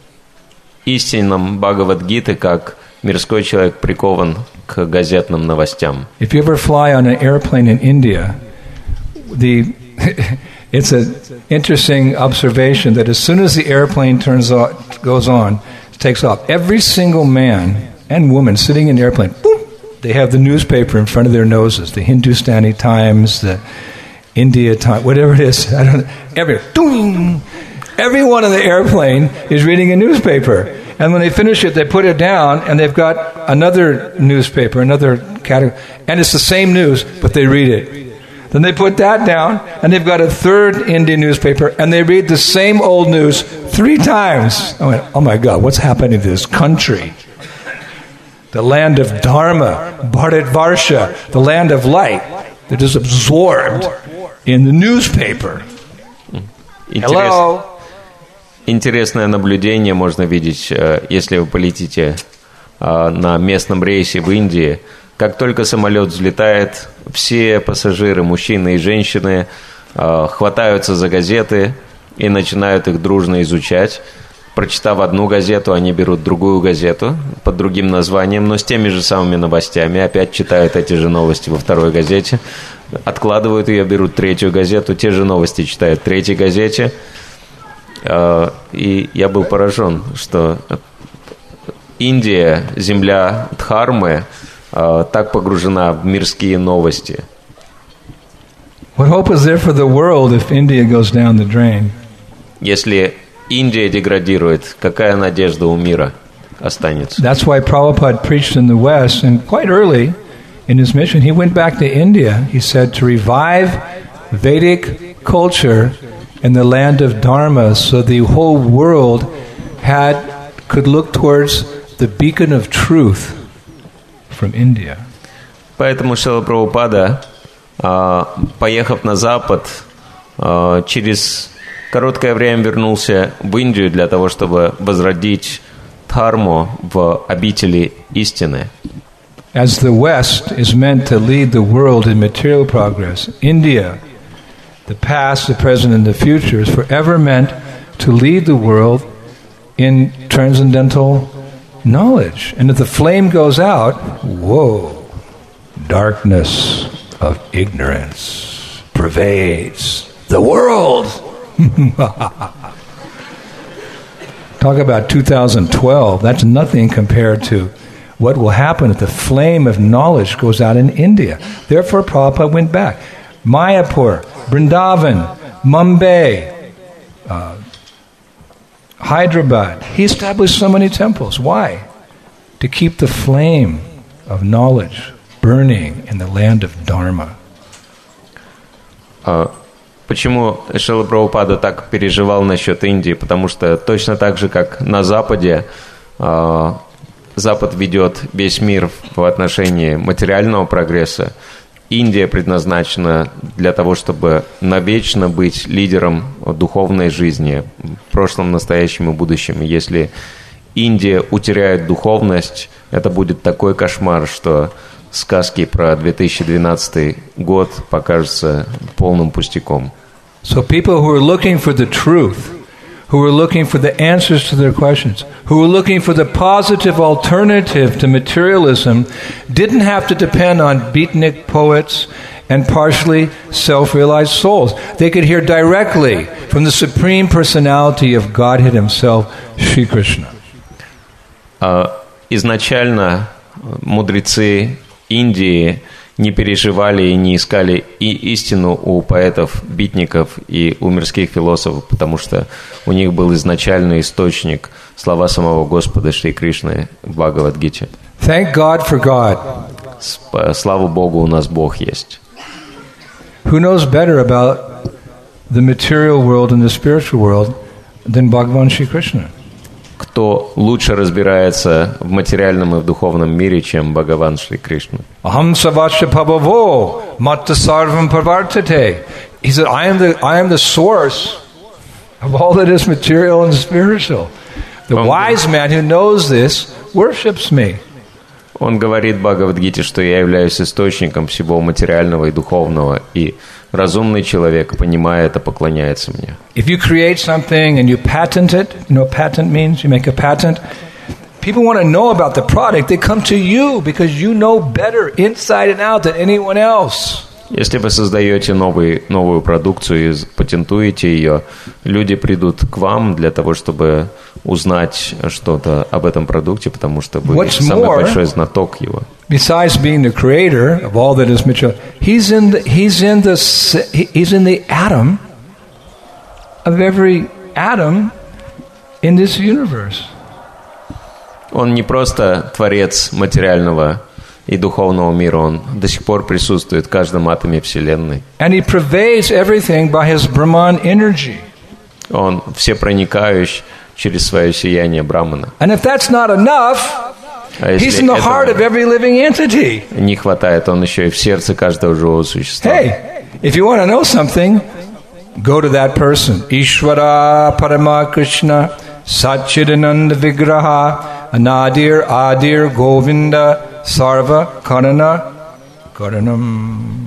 истинам Бхагавад-гиты, как мирской человек прикован к газетным новостям. If you ever fly on an airplane in India, the it's an interesting observation that as soon as the airplane turns off, goes on, takes off, every single man and woman sitting in the airplane, boom, they have the newspaper in front of their noses, the Hindustani Times, the India Times, whatever it is. I don't know. Every, doing, everyone on the airplane is reading a newspaper. And when they finish it, they put it down, and they've got another newspaper, another category, and it's the same news, but they read it. Then they put that down, and they've got a third Indian newspaper, and they read the same old news three times. I went, oh my God, what's happening to this country? The land of Dharma, Bharatvarsha, the land of light, that is absorbed in the newspaper. Hello? Интересное наблюдение можно видеть, если вы полетите на местном рейсе в Индии. Как только самолет взлетает, все пассажиры, мужчины и женщины, хватаются за газеты и начинают их дружно изучать. Прочитав одну газету, они берут другую газету под другим названием, но с теми же самыми новостями. Опять читают эти же новости во второй газете. Откладывают ее, берут третью газету, те же новости читают в третьей газете. И я был поражен, что Индия, земля Дхармы, э, так погружена в мирские новости. What hope is there for the world if India goes down the drain? Если Индия деградирует, какая надежда у мира останется? That's why Prabhupada preached in the West, and quite early in his mission, he went back to India. He said to revive Vedic culture in the land of Dharma, so the whole world had could look towards the beacon of truth from India. Поэтому Шрила Прабхупада, поехав на Запад, через короткое время вернулся в Индию для того, чтобы возродить дхарму в обители истины. As the West is meant to lead the world in material progress, India, the past, the present, and the future, is forever meant to lead the world in transcendental knowledge. And if the flame goes out, whoa, darkness of ignorance pervades the world. Talk about two thousand twelve. That's nothing compared to what will happen if the flame of knowledge goes out in India. Therefore, Prabhupada went back. Mayapur, Vrindavan, Mumbai, uh, Hyderabad. He established so many temples. Why? To keep the flame of knowledge burning in the land of Dharma. Uh. Почему Шрила Прабхупада так переживал насчет Индии? Потому что точно так же, как на Западе, Запад ведет весь мир в отношении материального прогресса, Индия предназначена для того, чтобы навечно быть лидером духовной жизни в прошлом, настоящем и будущем. И если Индия утеряет духовность, это будет такой кошмар, что сказки про две тысячи двенадцатый год покажутся полным пустяком. So people who are looking for the truth, who are looking for the answers to their questions, who are looking for the positive alternative to materialism, didn't have to depend on beatnik poets and partially self-realized souls. They could hear directly from the Supreme Personality of Godhead Himself, Shri Krishna. Изначально мудрецы Индии не переживали и не искали и истину у поэтов, битников и у мирских философов, потому что у них был изначальный источник, слова самого Господа Шри Кришны в Бхагавад-гите. Thank God for God. Слава Богу, у нас Бог есть. Who knows better about the material world and the spiritual world than Bhagavan Shri Krishna? Кто лучше разбирается в материальном и в духовном мире, чем Бхагаван Шри Кришна? Aham savasya pabhavo matta sarvam parvartate. He said, I am the I am the source of all that is material and spiritual. The wise man who knows this worships me. Он говорит в Бхагавад-гите, что я являюсь источником всего материального и духовного, и разумный человек, понимая это, поклоняется мне. If you create something and you patent it, you know what patent means? You make a patent. People want to know about the product. They come to you because you know better inside and out than anyone else. Если вы создаете новый, новую продукцию и патентуете ее, люди придут к вам для того, чтобы узнать что-то об этом продукте, потому что вы What's самый more, большой знаток его. Besides being the creator of all that is material, he's in the he's in the he's in the atom of every atom in this universe. Он не просто творец материального и духовного мира, он до сих пор присутствует в каждом атоме Вселенной. And he pervades everything by his Brahman energy. Он всепроникающий через свое сияние Брамана. And if that's not enough, а he's in the heart of every living entity. Не хватает, он еще и в сердце каждого живого существа. Hey, if you want to know something, go to that person. Ishvara Parama Krishna Satchidananda Vigraha Anadir Adir Govinda Sarva Karana Karanam.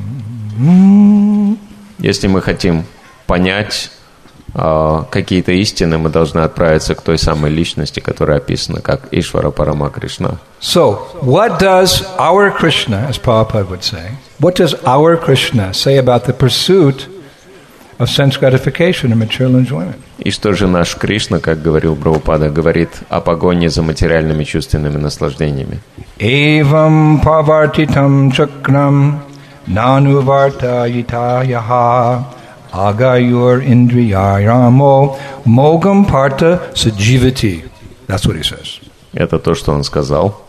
Если мы хотим понять э, какие-то истины, мы должны отправиться к той самой личности, которая описана как Ишвара Парама Кришна. So, what does our Krishna, as Prabhupada would say, what does our Krishna say about the pursuit of sense gratification and material enjoyment? И что же наш Кришна, как говорил Прабхупада, говорит о погоне за материальными чувственными наслаждениями? Evam pavartitam chakram nanuvartayitayaha agayur indriyayamo mogam parta sajivati. That's what he says. Это то, что он сказал.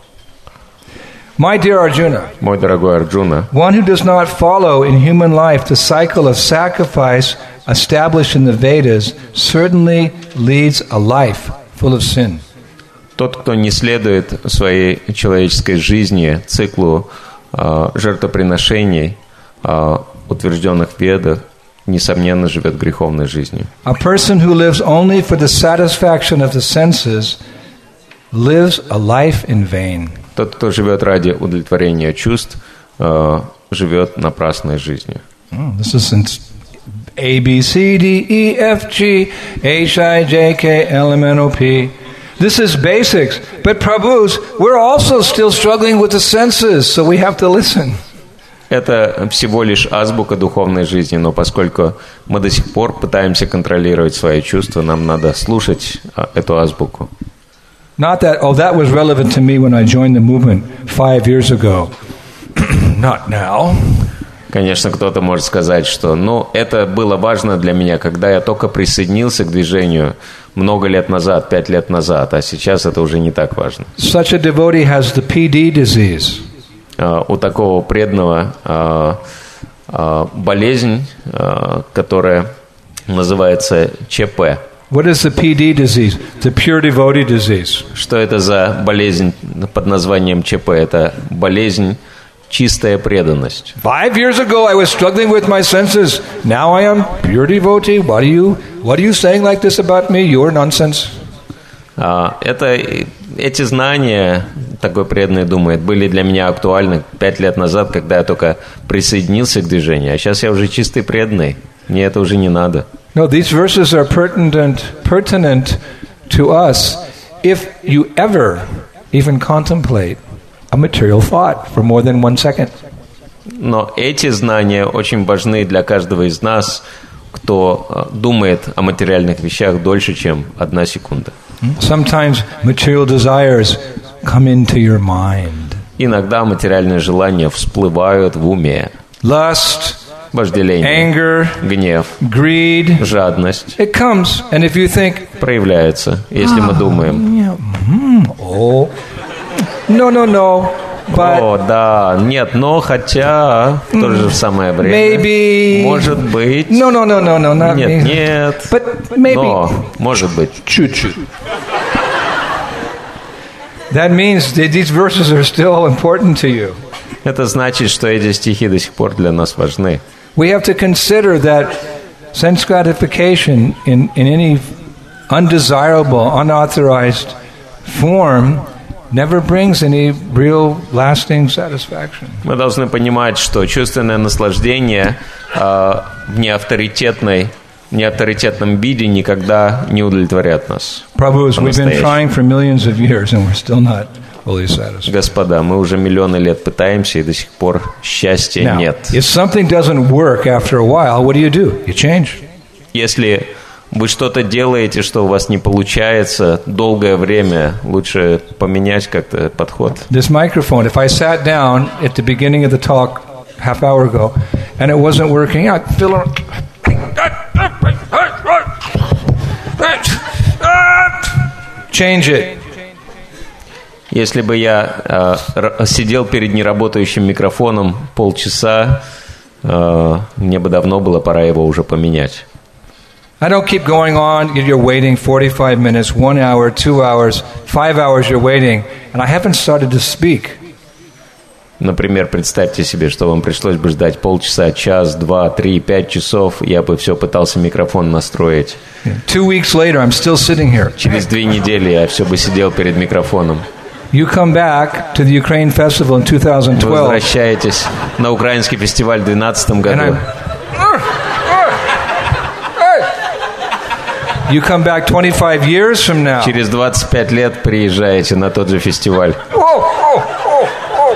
My dear Arjuna, Мой дорогой Арджуна, one who does not follow in human life the cycle of sacrifice established in the Vedas certainly leads a life full of sin. тот, кто не следует своей человеческой жизни циклу э, жертвоприношений, э, утвержденных в Ведах, несомненно, живет греховной жизнью. A person who lives only for the satisfaction of the senses lives a life in vain. Тот, кто живет ради удовлетворения чувств, э, живет напрасной жизнью. Oh, this is in A, B, C, D, E, F, G, H, I, J, K, L, M, N, O, P. This is basics. But Prabhus, we're also still struggling with the senses, so we have to listen. Это всего лишь азбука духовной жизни, но поскольку мы до сих пор пытаемся контролировать свои чувства, нам надо слушать эту азбуку. Not that, oh, that was relevant to me when I joined the movement five years ago. Not now. Конечно, кто-то может сказать, что ну, это было важно для меня, когда я только присоединился к движению много лет назад, пять лет назад, а сейчас это уже не так важно. Such a devotee has the P D disease. Uh, у такого преданного uh, uh, болезнь, uh, которая называется ЧП. What is the P D disease? The pure devotee disease. Что это за болезнь под названием ЧП? Это болезнь чистая преданность. Five years ago, I was struggling with my senses. Now I am pure devotee. What are you? What are you saying like this about me? Your nonsense. Uh, это эти знания, такой преданный думает, были для меня актуальны пять лет назад, когда я только присоединился к движению, а сейчас я уже чистый преданный. Мне это уже не надо. No, these verses are pertinent, pertinent to us if you ever even contemplate a material thought for more than one second. Но эти знания очень важны для каждого из нас, кто думает о материальных вещах дольше, чем одна секунда. Sometimes material desires come into your mind. Иногда материальные желания всплывают в уме. Lust, вожделение, anger, гнев, greed, жадность. It comes, and if you think, проявляется, если мы думаем. Oh, no, no, no. But О, да, нет, но хотя в то же самое время. Maybe. Может быть. No, no, no, no, no, not нет, me. нет. But maybe. Но, может быть. Чуть-чуть. That means that these verses are still important to you. Это значит, что эти стихи до сих пор для нас важны. We have to consider that sense gratification in, in any undesirable, unauthorized form never brings any real lasting satisfaction. Мы должны понимать, что чувственное наслаждение э, в неавторитетной, в неавторитетном виде никогда не удовлетворят нас. Prabhus, we've been trying for millions of years and we're still not fully satisfied. Господа, мы уже миллионы лет пытаемся, и до сих пор счастья Now, нет. if something doesn't work after a while, what do you do? You change. Если вы что-то делаете, что у вас не получается долгое время, лучше поменять как-то подход. This microphone, if I sat down at the beginning of the talk half hour ago and it wasn't working, I'd feel change it. Если бы я э, сидел перед неработающим микрофоном полчаса, э, мне бы давно было пора его уже поменять. I don't keep going on. You're waiting forty-five minutes, one hour, two hours, five hours you're waiting, and I haven't started to speak. Например, представьте себе, что вам пришлось бы ждать полчаса, час, два, три, пять часов, я бы все пытался микрофон настроить. Two weeks later, I'm still sitting here. Через две недели я все бы сидел перед микрофоном. You come back to the Ukraine festival in two thousand twelve. Вы возвращаетесь на украинский фестиваль в две тысячи двенадцатом году. You come back twenty-five years from now. Через двадцать пять лет приезжаете на тот же фестиваль. Oh, oh, oh, oh.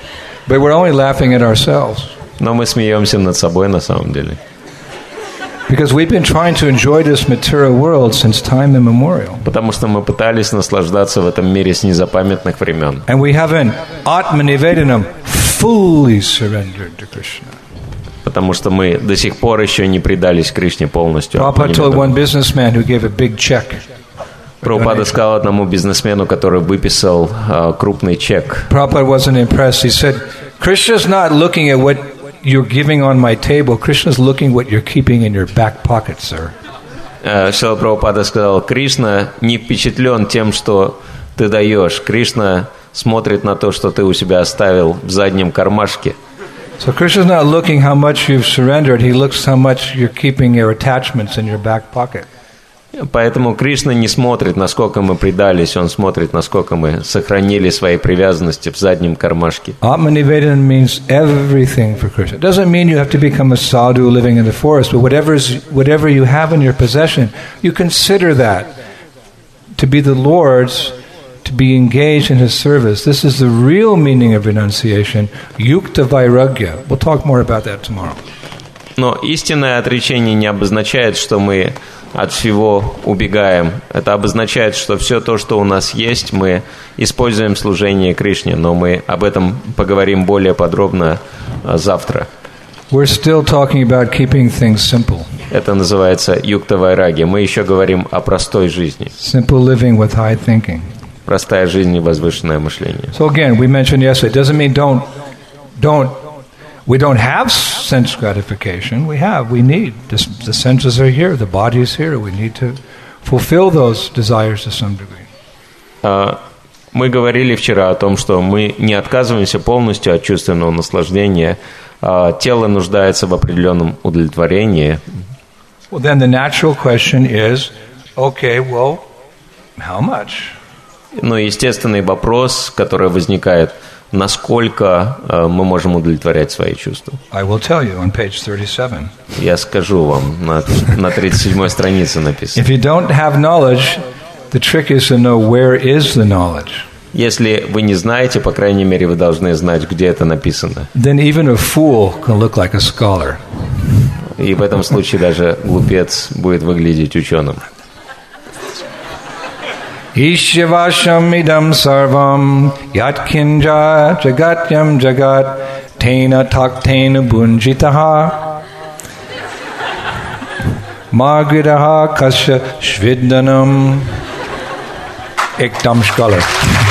But we're only laughing at ourselves. Но мы смеемся над собой на самом деле. Because we've been trying to enjoy this material world since time immemorial. Потому что мы пытались наслаждаться в этом мире с незапамятных времен. And we haven't Atmanivedanam fully surrendered to Krishna. Потому что мы до сих пор еще не предались Кришне полностью. Prabhupada told one businessman who gave a big check. Прабхупада сказал одному бизнесмену, который выписал uh, крупный чек. Prabhupada wasn't impressed. He said, Krishna's not looking at what you're giving on my table. Krishna's looking what you're keeping in your back pocket, sir. Шрила Прабхупада сказал, Кришна не впечатлен тем, что ты даешь. Кришна смотрит на то, что ты у себя оставил в заднем кармашке. So Krishna's not looking how much you've surrendered. He looks how much you're keeping your attachments in your back pocket. Поэтому Кришна не смотрит, насколько мы предались, Он смотрит, насколько мы сохранили свои привязанности в заднем кармашке. Atmanivedana means everything for Krishna. It doesn't mean you have to become a sadhu living in the forest, but whatever is, whatever you have in your possession, you consider that to be the Lord's, to be engaged in His service. This is the real meaning of renunciation, yukta vairagya. We'll talk more about that tomorrow. Но истинное отречение не обозначает, что мы от всего убегаем. Это обозначает, что все то, что у нас есть, мы используем в служении Кришне, но мы об этом поговорим более подробно завтра. We're still talking about keeping things simple. Это называется юкта вайраги. Мы еще говорим о простой жизни. Simple living with high thinking. Простая жизнь и возвышенное мышление. So again, we mentioned yesterday, it doesn't mean don't, don't, we don't have sense gratification. We have, we need. This, the senses are here, the body is here. We need to fulfill those desires to some degree. Uh, мы говорили вчера о том, что мы не отказываемся полностью от чувственного наслаждения. Uh, тело нуждается в определенном удовлетворении. Well, then the natural question is, okay, well, how much? Но естественный вопрос, который возникает, насколько uh, мы можем удовлетворять свои чувства. I will tell you on page thirty-seven. Я скажу вам, на, на тридцать седьмой странице написано. If you don't have knowledge, the trick is to know where is the knowledge. Если вы не знаете, по крайней мере, вы должны знать, где это написано. Then even a fool can look like a scholar. И в этом случае даже глупец будет выглядеть ученым. Ishvasham idam sarvam yatkinja jagatyam jagat tena taktena bunjitaha magridaha kasya shviddanam ekdam scholar.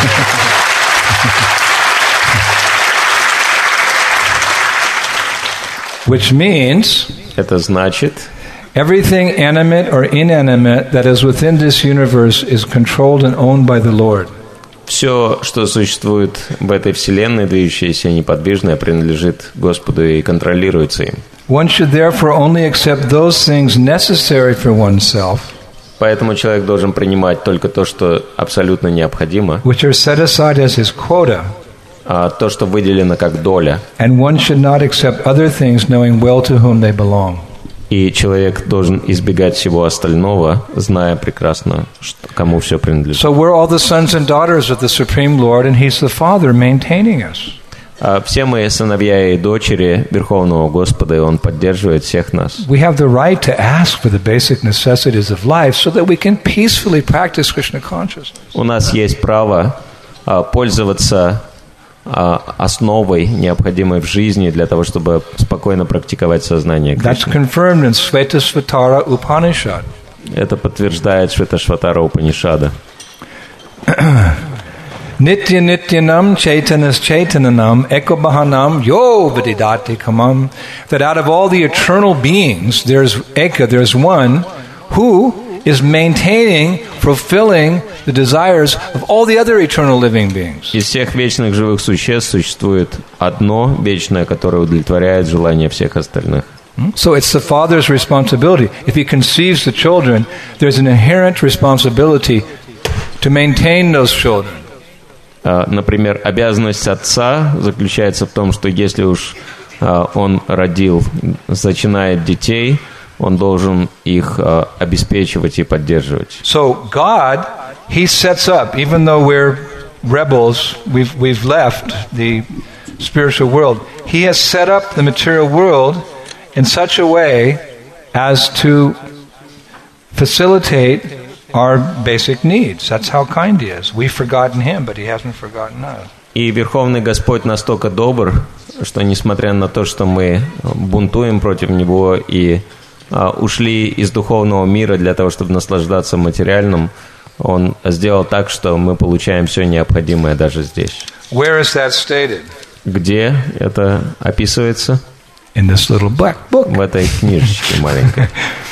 Which means Это значит, everything animate or inanimate that is within this universe is controlled and owned by the Lord. все, что существует в этой вселенной, движущееся и неподвижное, принадлежит Господу и контролируется им. One should therefore only accept those things necessary for oneself, Поэтому человек должен принимать только то, что абсолютно необходимо, which are set aside as his quota, а то, что выделено как доля. and one should not accept other things knowing well to whom they belong. И человек должен избегать всего остального, зная прекрасно, что, кому все принадлежит. So we're all the sons and daughters of the Supreme Lord, and He's the Father maintaining us. А все мы сыновья и дочери Верховного Господа, и Он поддерживает всех нас. We have the right to ask for the basic necessities of life so that we can peacefully practice Krishna consciousness. У нас есть право а, пользоваться а, основой, необходимой в жизни, для того, чтобы спокойно практиковать сознание That's Кришны. confirmed in Svetasvatara Upanishad. Это подтверждает Шветашватара Упанишада. Nitya nityanam chaitanas chaitananam ekobahanam yo vididati kamam. That out of all the eternal beings, there's eka, there's one who is maintaining, fulfilling the desires of all the other eternal living beings. Из всех вечных живых существ существует одно вечное, которое удовлетворяет желания всех остальных. So it's the father's responsibility. If he conceives the children, there's an inherent responsibility to maintain those children. Например, обязанность отца заключается в том, что если уж он родил, зачинает детей, он должен их обеспечивать и поддерживать. So God, He sets up, even though we're rebels, we've we've left the spiritual world. He has set up the material world in such a way as to facilitate our basic needs. That's how kind He is. We've forgotten Him, but He hasn't forgotten us. И Верховный Господь настолько добр, что несмотря на то, что мы бунтуем против Него и а, ушли из духовного мира для того, чтобы наслаждаться материальным, Он сделал так, что мы получаем все необходимое даже здесь. Where is that stated? Где это описывается? In this little black book. В этой книжечке маленькой.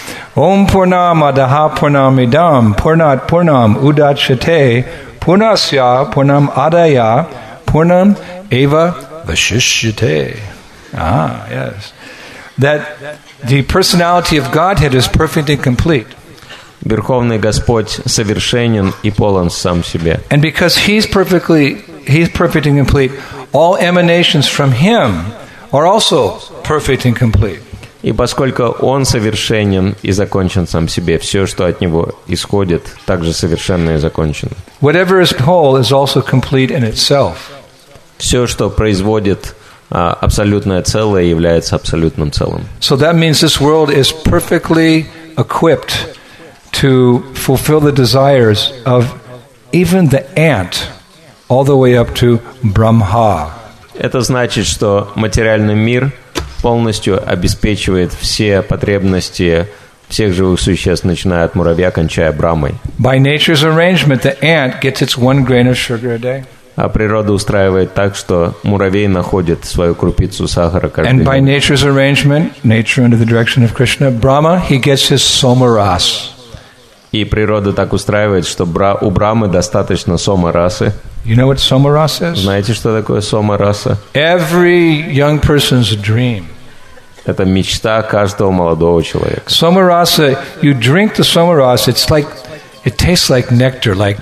Om Purnam Adaha Purnam Idam Purnat Purnam Udachate Purnasya Purnam Adaya Purnam Eva Vashishyate. Ah, yes. That the personality of Godhead is perfect and complete. Верховный Господь совершенен и полон сам себе. And because He's perfectly, He's perfect and complete, all emanations from Him are also perfect and complete. И поскольку Он совершенен и закончен сам себе, все, что от Него исходит, также совершенно и закончено. Whatever is whole is also complete in itself. Все, что производит а, абсолютное целое, является абсолютным целым. So that means this world is perfectly equipped to fulfill the desires of even the ant, all the way up to Brahma. Это значит, что материальный мир полностью обеспечивает все потребности всех живых существ, начиная от муравья, кончая Брамой. By nature's arrangement, the ant gets its one grain of sugar a day. А природа устраивает так, что муравей находит свою крупицу сахара каждый And by день. nature's arrangement, nature under the direction of Krishna, Brahma, he gets his somaras. И природа так устраивает, что бра, у Брамы достаточно сома-расы. You know what somaras is? Знаете, что такое сома-раса? Every young person's dream. Это мечта каждого молодого человека. Somarasa, you drink the somarasa, it's like, it tastes like nectar, like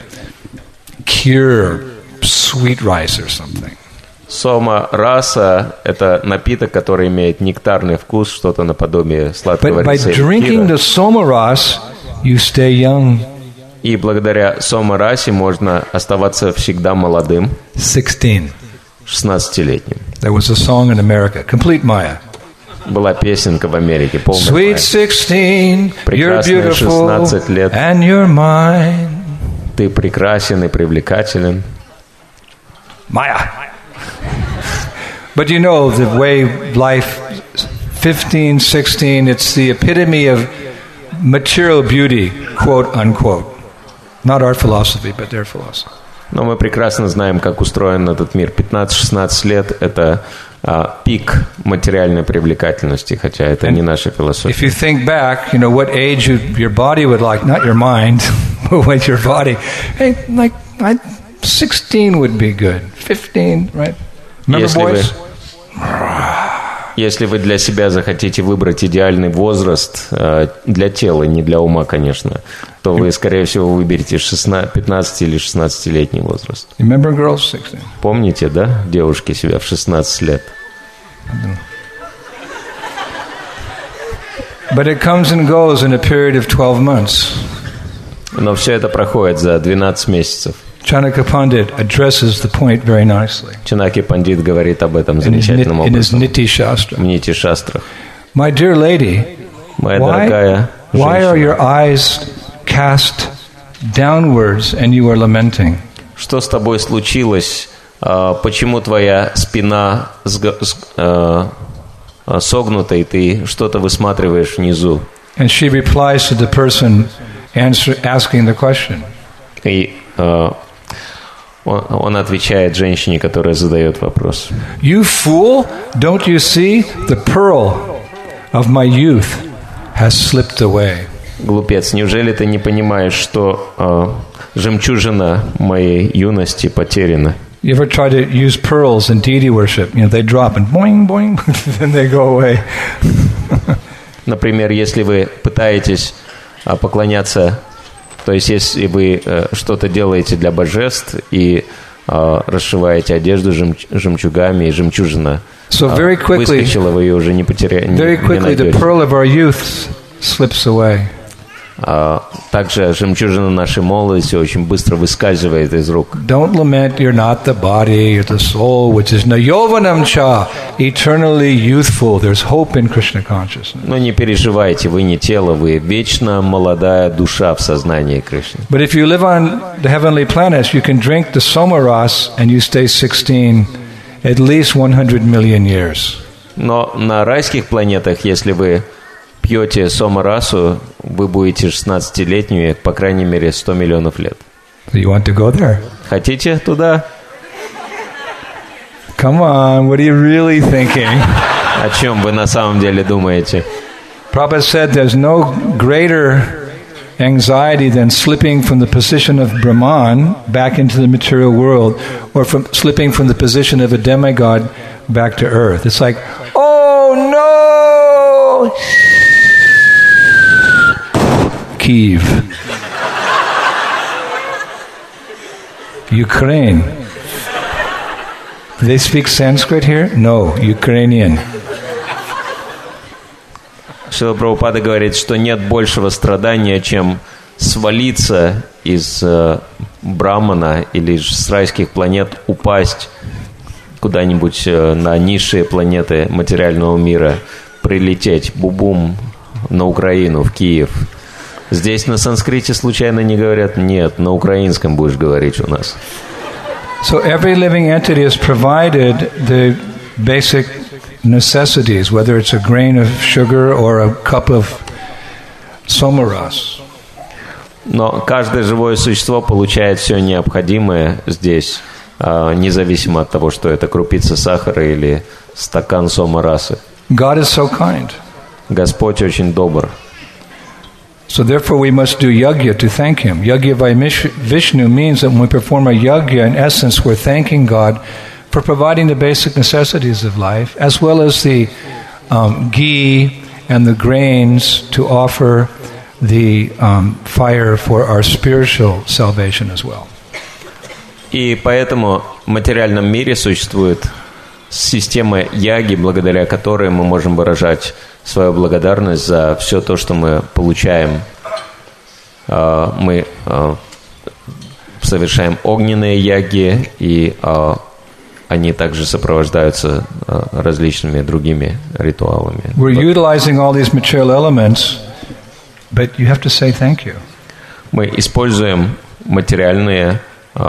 Kheer, sweet rice or something. Сома-раса – это напиток, который имеет нектарный вкус, что-то наподобие сладкого But by риса или drinking кефира. the somaras, you stay young. И благодаря сома-расе можно оставаться всегда молодым, sixteen. шестнадцатилетним. There was a song in America, Complete Maya. Была песенка в Америке, полная Sweet Майя. sixteen, you're Прекрасные beautiful, шестнадцать лет. and you're mine. Ты прекрасен и привлекателен. Maya. But you know, the way life, fifteen, sixteen, it's the epitome of material beauty, quote unquote. Not our philosophy, but their philosophy. Но мы прекрасно знаем, как устроен этот мир. пятнадцать-шестнадцать лет – это а, пик материальной привлекательности, хотя это не наша философия. If you think back, you know, what age you, your body would like, not your mind, but what your body. Hey, like, I, sixteen would be good. fifteen, right? Remember, Если вы, boys? если вы для себя захотите выбрать идеальный возраст э, для тела, не для ума, конечно, то вы, скорее всего, выберете шестнадцать, пятнадцать или шестнадцатилетний возраст. Remember girls, sixteen? Помните, да, девушки себя в шестнадцать лет? But it comes and goes in a period of twelve months. Но все это проходит за двенадцать месяцев. Chanaka Pandit addresses the point very nicely Чанаки Пандит говорит об этом in his, замечательным in his образом Niti Shastra. в Нити Шастрах. My dear lady, Моя why, дорогая why are женщина, your eyes cast downwards and you are lamenting? что с тобой случилось? А, Почему твоя спина сг- с- а, а, согнута, и ты что-то высматриваешь внизу? And she replies to the person answer, asking the question. И а, он, он отвечает женщине, которая задает вопрос. You fool, don't you see the pearl of my youth has slipped away? Глупец, неужели ты не понимаешь, что а, жемчужина моей юности потеряна? You ever try to use pearls in deity worship? You know, they drop and boing, boing, then they go away. Например, если вы пытаетесь а, поклоняться, то есть если вы а, что-то делаете для божеств и а, расшиваете одежду жемч- жемчугами, и жемчужина So а, very quickly, выскочила, вы ее уже не потеряете. very quickly, the pearl of our youth slips away. А, также жемчужина нашей молодости очень быстро выскальзывает из рук. Don't lament, you're not the body, you're the soul, which is nayovanam cha, eternally youthful. There's hope in Krishna consciousness. Но не переживайте, вы не тело, вы вечно молодая душа в сознании Кришны. But if you live on the heavenly planets, you can drink the somaras and you stay sixteen, at least one hundred million years. Но на райских планетах, если вы пьете сомарасу, вы будете шестнадцатилетними, по крайней мере, сто миллионов лет. So you want to go there? Хотите туда? Come on, what are you really thinking? О чем вы на самом деле думаете? Prabhupada said there's no greater anxiety than slipping from the position of Brahman back into the material world, or from slipping from the position of a demigod back to earth. It's like, oh no! Kyiv. Ukraine. Do they speak Sanskrit here? No, Ukrainian. Шрила Прабхупада говорит, что нет большего страдания, чем свалиться из э, Брамана или с райских планет, упасть куда-нибудь э, на низшие планеты материального мира, прилететь бубум на Украину, в Киев. Здесь на санскрите случайно не говорят? Нет, на украинском будешь говорить у нас. So every living entity is provided the basic necessities, whether it's a grain of sugar or a cup of somaras. Но каждое живое существо получает все необходимое здесь, независимо от того, что это крупица сахара или стакан сомарасы. God is so kind. Господь очень добр. So therefore we must do yajna to thank Him. Yajna by Vishnu means that when we perform a yajna, in essence, we're thanking God for providing the basic necessities of life, as well as the um, ghee and the grains to offer the um, fire for our spiritual salvation as well. И поэтому в материальном мире существует система яги, благодаря которой мы можем выражать свою благодарность за все то, что мы получаем. Мы совершаем огненные яги, и они также сопровождаются различными другими ритуалами. We're utilizing all these material elements, but you have to say thank you. Мы используем материальные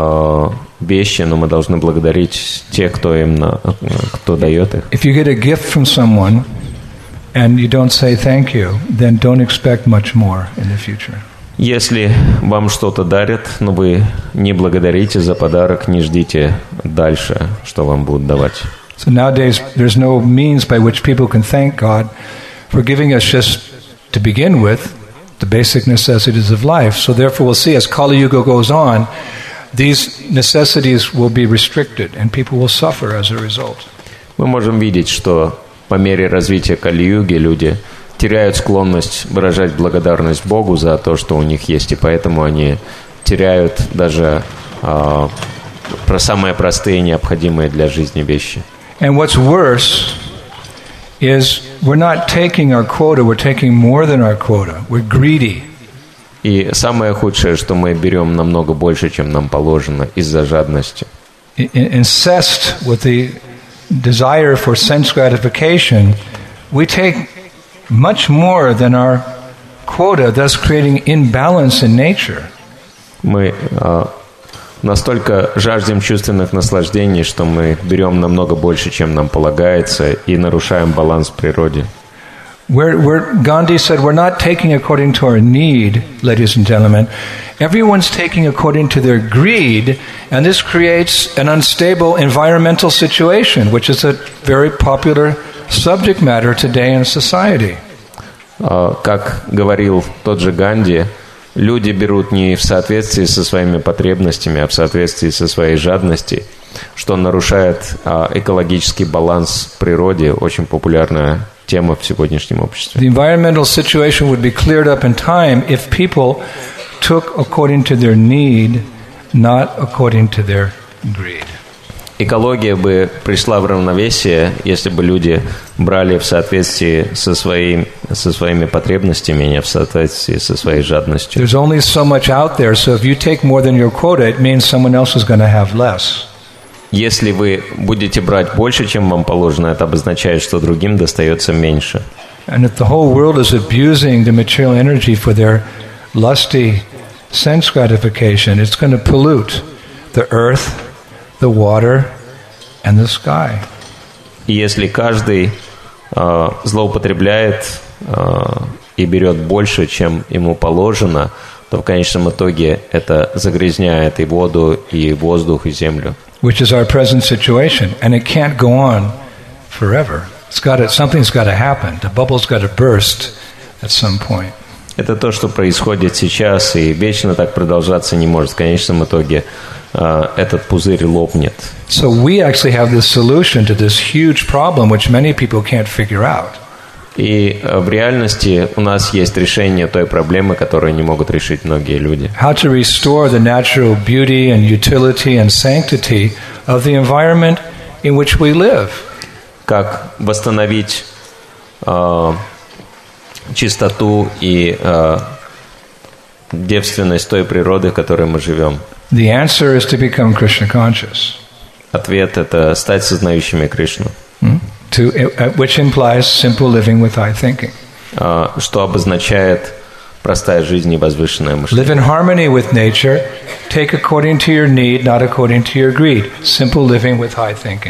вещи, но мы должны благодарить тех, кто им, кто дает их. If you get a gift from someone and you don't say thank you, then don't expect much more in the future. Если вам что-то дарят, но вы не благодарите за подарок, не ждите дальше, что вам будут давать. So nowadays there's no means by which people can thank God for giving us just to begin with the basic necessities of life. So therefore we'll see as Kali Yuga goes on, these necessities will be restricted and people will suffer as a result. Мы можем видеть, что по мере развития Кали-юги люди теряют склонность выражать благодарность Богу за то, что у них есть, и поэтому они теряют даже а, про самые простые необходимые для жизни вещи. And what's worse is we're not taking our quota, we're taking more than our quota. We're greedy. И самое худшее, что мы берем намного больше, чем нам положено, из-за жадности. Incensed with the desire for sense gratification, we take much more than our quota, thus creating imbalance in nature. Мы а, настолько жаждем чувственных наслаждений, что мы берем намного больше, чем нам полагается, и нарушаем баланс в природе. Where, where Gandhi said, we're not taking according to our need, ladies and gentlemen. Everyone's taking according to their greed, and this creates an unstable environmental situation, which is a very popular subject matter today in society. Как говорил тот же Ганди, люди берут не в соответствии со своими потребностями, а в соответствии со своей жадностью, что нарушает экологический баланс в природе, очень популярная тема в сегодняшнем обществе. The environmental situation would be cleared up in time if people took according to their need, not according to their greed. экология бы пришла в равновесие, если бы люди брали в соответствии со, своим, со своими потребностями, а не в соответствии со своей жадностью. There's only so much out there, so if you take more than your quota, it means someone else is going to have less. Если вы будете брать больше, чем вам положено, это обозначает, что другим достается меньше. And if the whole world is abusing the material energy for their lusty sense gratification, it's going to pollute the earth, the water, and the sky. И если каждый э, злоупотребляет э, и берет больше, чем ему положено, то в конечном итоге это загрязняет и воду, и воздух, и землю. Which is our present situation, and it can't go on forever. It's got to, something's got to happen. The bubble's got to burst at some point. Это то, что происходит сейчас, и вечно так продолжаться не может. В конечном итоге э, этот пузырь лопнет. So we actually have this solution to this huge problem, which many people can't figure out. И э, в реальности у нас есть решение той проблемы, которую не могут решить многие люди. How to restore the natural beauty and utility and sanctity of the environment in which we live. Как восстановить э, чистоту и э, девственность той природы, в которой мы живем? The answer is to become Krishna conscious. Ответ – это стать сознающими Кришну. Hmm? To, uh, which implies simple living with high thinking. Э, что обозначает простая жизнь и возвышенное мышление. Live in harmony with nature. Take according to your need, not according to your greed. Simple living with high thinking.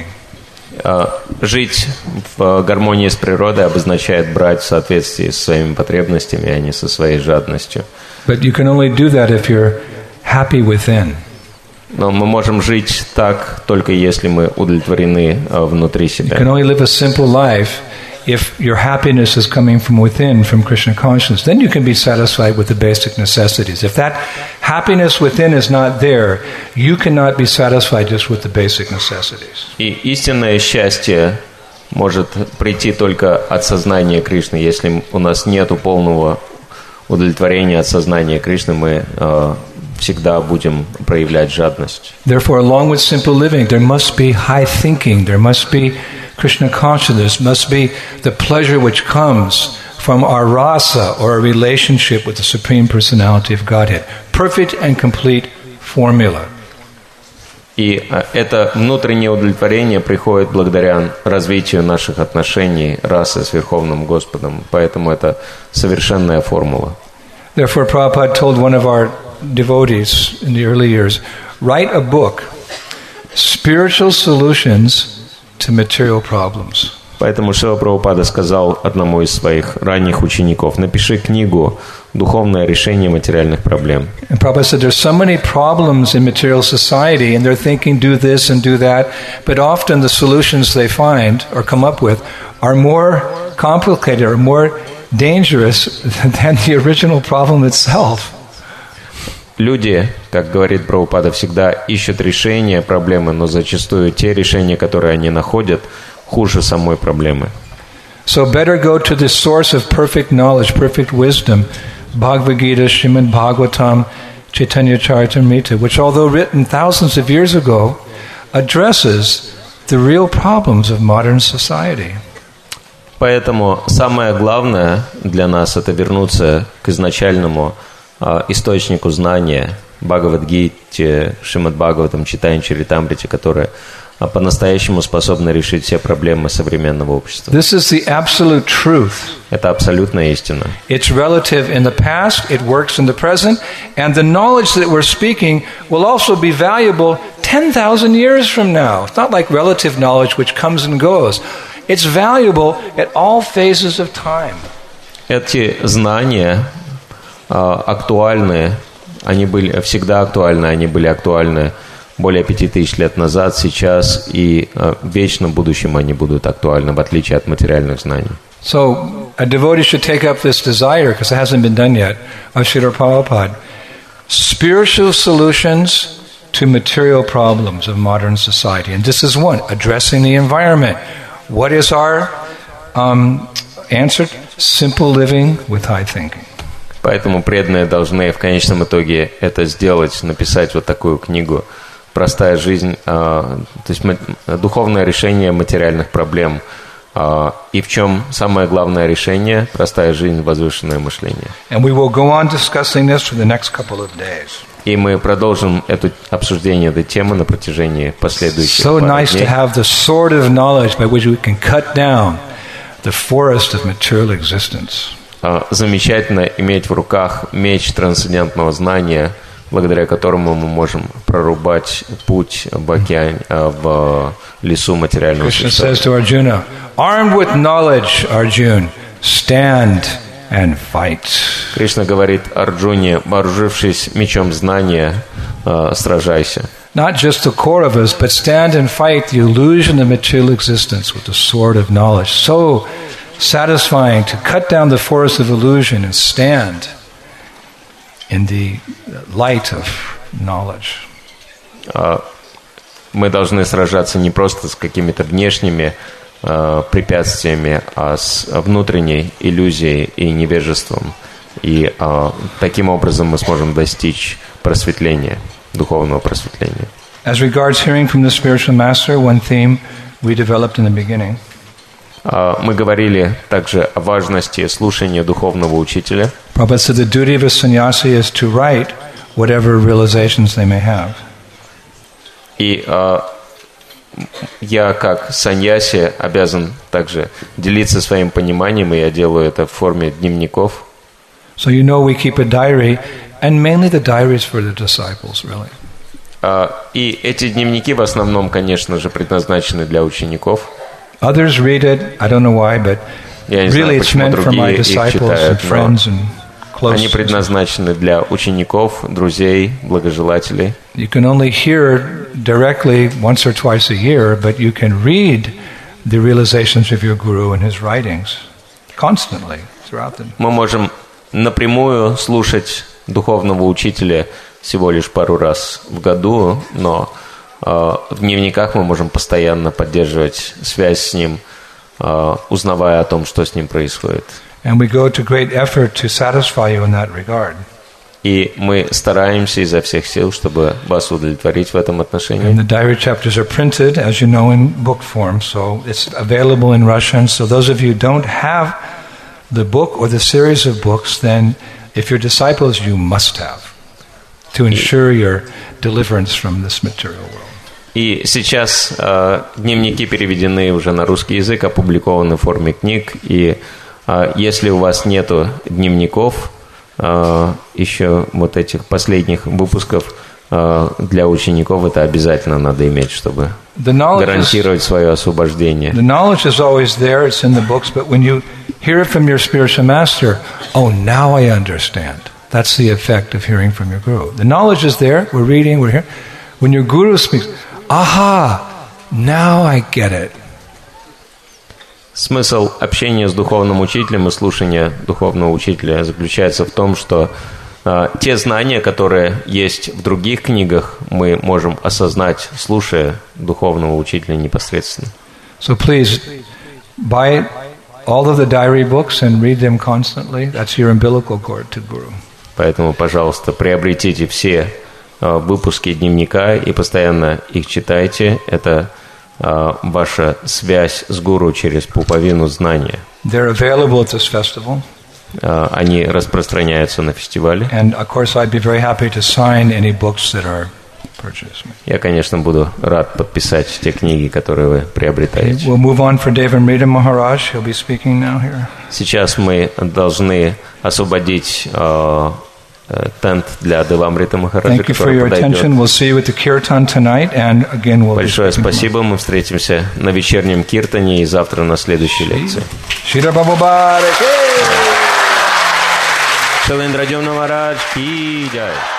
Жить в гармонии с природой обозначает брать в соответствии со своими потребностями, а не со своей жадностью. But you can only do that if you're happy within. Но мы можем жить так только если мы удовлетворены внутри себя. You can only live a simple life if your happiness is coming from within, from Krishna consciousness. Then you can be satisfied with the basic necessities. If that happiness within is not there, you cannot be satisfied just with the basic necessities. И истинное счастье может прийти только от сознания Кришны. Если у нас нету полного удовлетворения от сознания Кришны, мы э, всегда будем проявлять жадность. Therefore, along with simple living, there must be high thinking. There must be Krishna consciousness, must be the pleasure which comes from our rasa, or a relationship with the Supreme Personality of Godhead. Perfect and complete formula. И это внутреннее удовлетворение приходит благодаря развитию наших отношений расы с Верховным Господом. Поэтому это совершенная формула. Therefore, Prabhupada told one of our devotees in the early years, write a book, Spiritual Solutions to Material Problems. Поэтому Шрила Прабхупада сказал одному из своих ранних учеников: напиши книгу «Духовное решение материальных проблем». And Prabhupada said there's so many problems in material society, and they're thinking do this and do that, but often the solutions they find or come up with are more complicated or more dangerous than the original problem itself. Люди, как говорит Прабхупада, всегда ищут решение проблемы, но зачастую те решения, которые они находят, хуже самой проблемы. So better go to the source of perfect knowledge, perfect wisdom, Bhagavad Gita, Srimad Bhagavatam, Chaitanya Charitamrita, which although written thousands of years ago, addresses the real problems of modern society. Поэтому самое главное для нас — это вернуться к изначальному э, источнику знания, Бхагавад-гите, Шримад Бхагаватам, Чайтанья Чаритамрите, которые по-настоящему способны решить все проблемы современного общества. This is the absolute truth. Это абсолютная истина. It's relative in the past, it works in the present, and the knowledge that we're speaking will also be valuable ten thousand years from now. It's not like relative knowledge which comes and goes. It's valuable at all phases of time. Эти знания э, актуальны, они были всегда актуальны, они были актуальны более пяти тысяч лет назад, сейчас и э, в вечном будущем они будут актуальны, в отличие от материальных знаний. So a devotee should take up this desire, because it hasn't been done yet, of Srila Prabhupada. Spiritual solutions to material problems of modern society. And this is one, addressing the environment. What is our um, answer? Simple living with high thinking. Поэтому преданные должны в конечном итоге это сделать, написать вот такую книгу простая жизнь, то есть духовное решение материальных проблем. И в чем самое главное решение? Простая жизнь, возвышенное мышление. And we will go on discussing this for the next couple of days. И мы продолжим это обсуждение этой темы на протяжении последующих So пару nice дней. to have the sword of knowledge by which we can cut down the forest of material existence. Замечательно иметь в руках меч трансцендентного знания, благодаря которому мы можем прорубать путь в океане, в лесу материального Krishna существа. says to Arjuna, armed with knowledge, Arjuna, stand and fight. Кришна говорит Арджуне, вооружившись мечом знания, сражайся. Not just the core of us, but stand and fight the illusion of material existence with the sword of knowledge. So satisfying to cut down the forest of illusion and stand in the light of knowledge. Мы должны сражаться не просто с какими-то внешними э, препятствиями, а с внутренней иллюзией и невежеством. И э, таким образом мы сможем достичь просветления, духовного просветления. As regards hearing from the spiritual master, one theme we developed in the beginning. Мы говорили также о важности слушания духовного учителя. Prabhupada said the duty of a sannyasi is to write whatever realizations they may have. И э, я, как саньяси, обязан также делиться своим пониманием, и я делаю это в форме дневников. So you know we keep a diary, and mainly the diaries for the disciples, really. Э, и эти дневники в основном, конечно же, предназначены для учеников. Others read it, I don't know why, but really it's meant for my disciples and friends and close. Они предназначены для учеников, друзей, благожелателей. You can only hear directly once or twice a year, but you can read the realizations of your guru and his writings constantly throughout them. Мы можем напрямую слушать духовного учителя всего лишь пару раз в году, но в дневниках мы можем постоянно поддерживать связь с ним, узнавая о том, что с ним происходит. And we go to great effort to satisfy you in that regard. И мы стараемся изо всех сил, чтобы вас удовлетворить в этом отношении. And the diary chapters are printed, as you know, in book form, so it's available in Russian. So those of you who don't have the book or the series of books, then if you're disciples, you must have to ensure your deliverance from this material world. И сейчас э, дневники переведены уже на русский язык, опубликованы в форме книг. И э, если у вас нету дневников, э, еще вот этих последних выпусков э, для учеников, это обязательно надо иметь, чтобы гарантировать свое освобождение. The knowledge is always there, it's in the books, but when you hear it from your spiritual master, oh, now I understand. That's the effect of hearing from your guru. The knowledge is there, we're reading, we're hearing. When your guru speaks, aha, now I get it. Смысл общения с духовным учителем и слушания духовного учителя заключается в том, что э, те знания, которые есть в других книгах, мы можем осознать, слушая духовного учителя непосредственно. So please, buy all of the diary books and read them constantly. That's your umbilical cord to Guru. Поэтому, пожалуйста, приобретите все э, выпуски дневника и постоянно их читайте. Это э, ваша связь с гуру через пуповину знания. They're available at this festival. Э, они распространяются на фестивале. And of course, I'd be very happy to sign any books that are purchased. Я, конечно, буду рад подписать те книги, которые вы приобретаете. We'll move on for Devamrita Maharaj. He'll be speaking now here. Сейчас мы должны освободить э, тент для Девамрита Махараджа, который подойдет. Большое спасибо. Мы встретимся на вечернем киртане и завтра на следующей лекции. Шилендра Джамна Махарадж ки джай.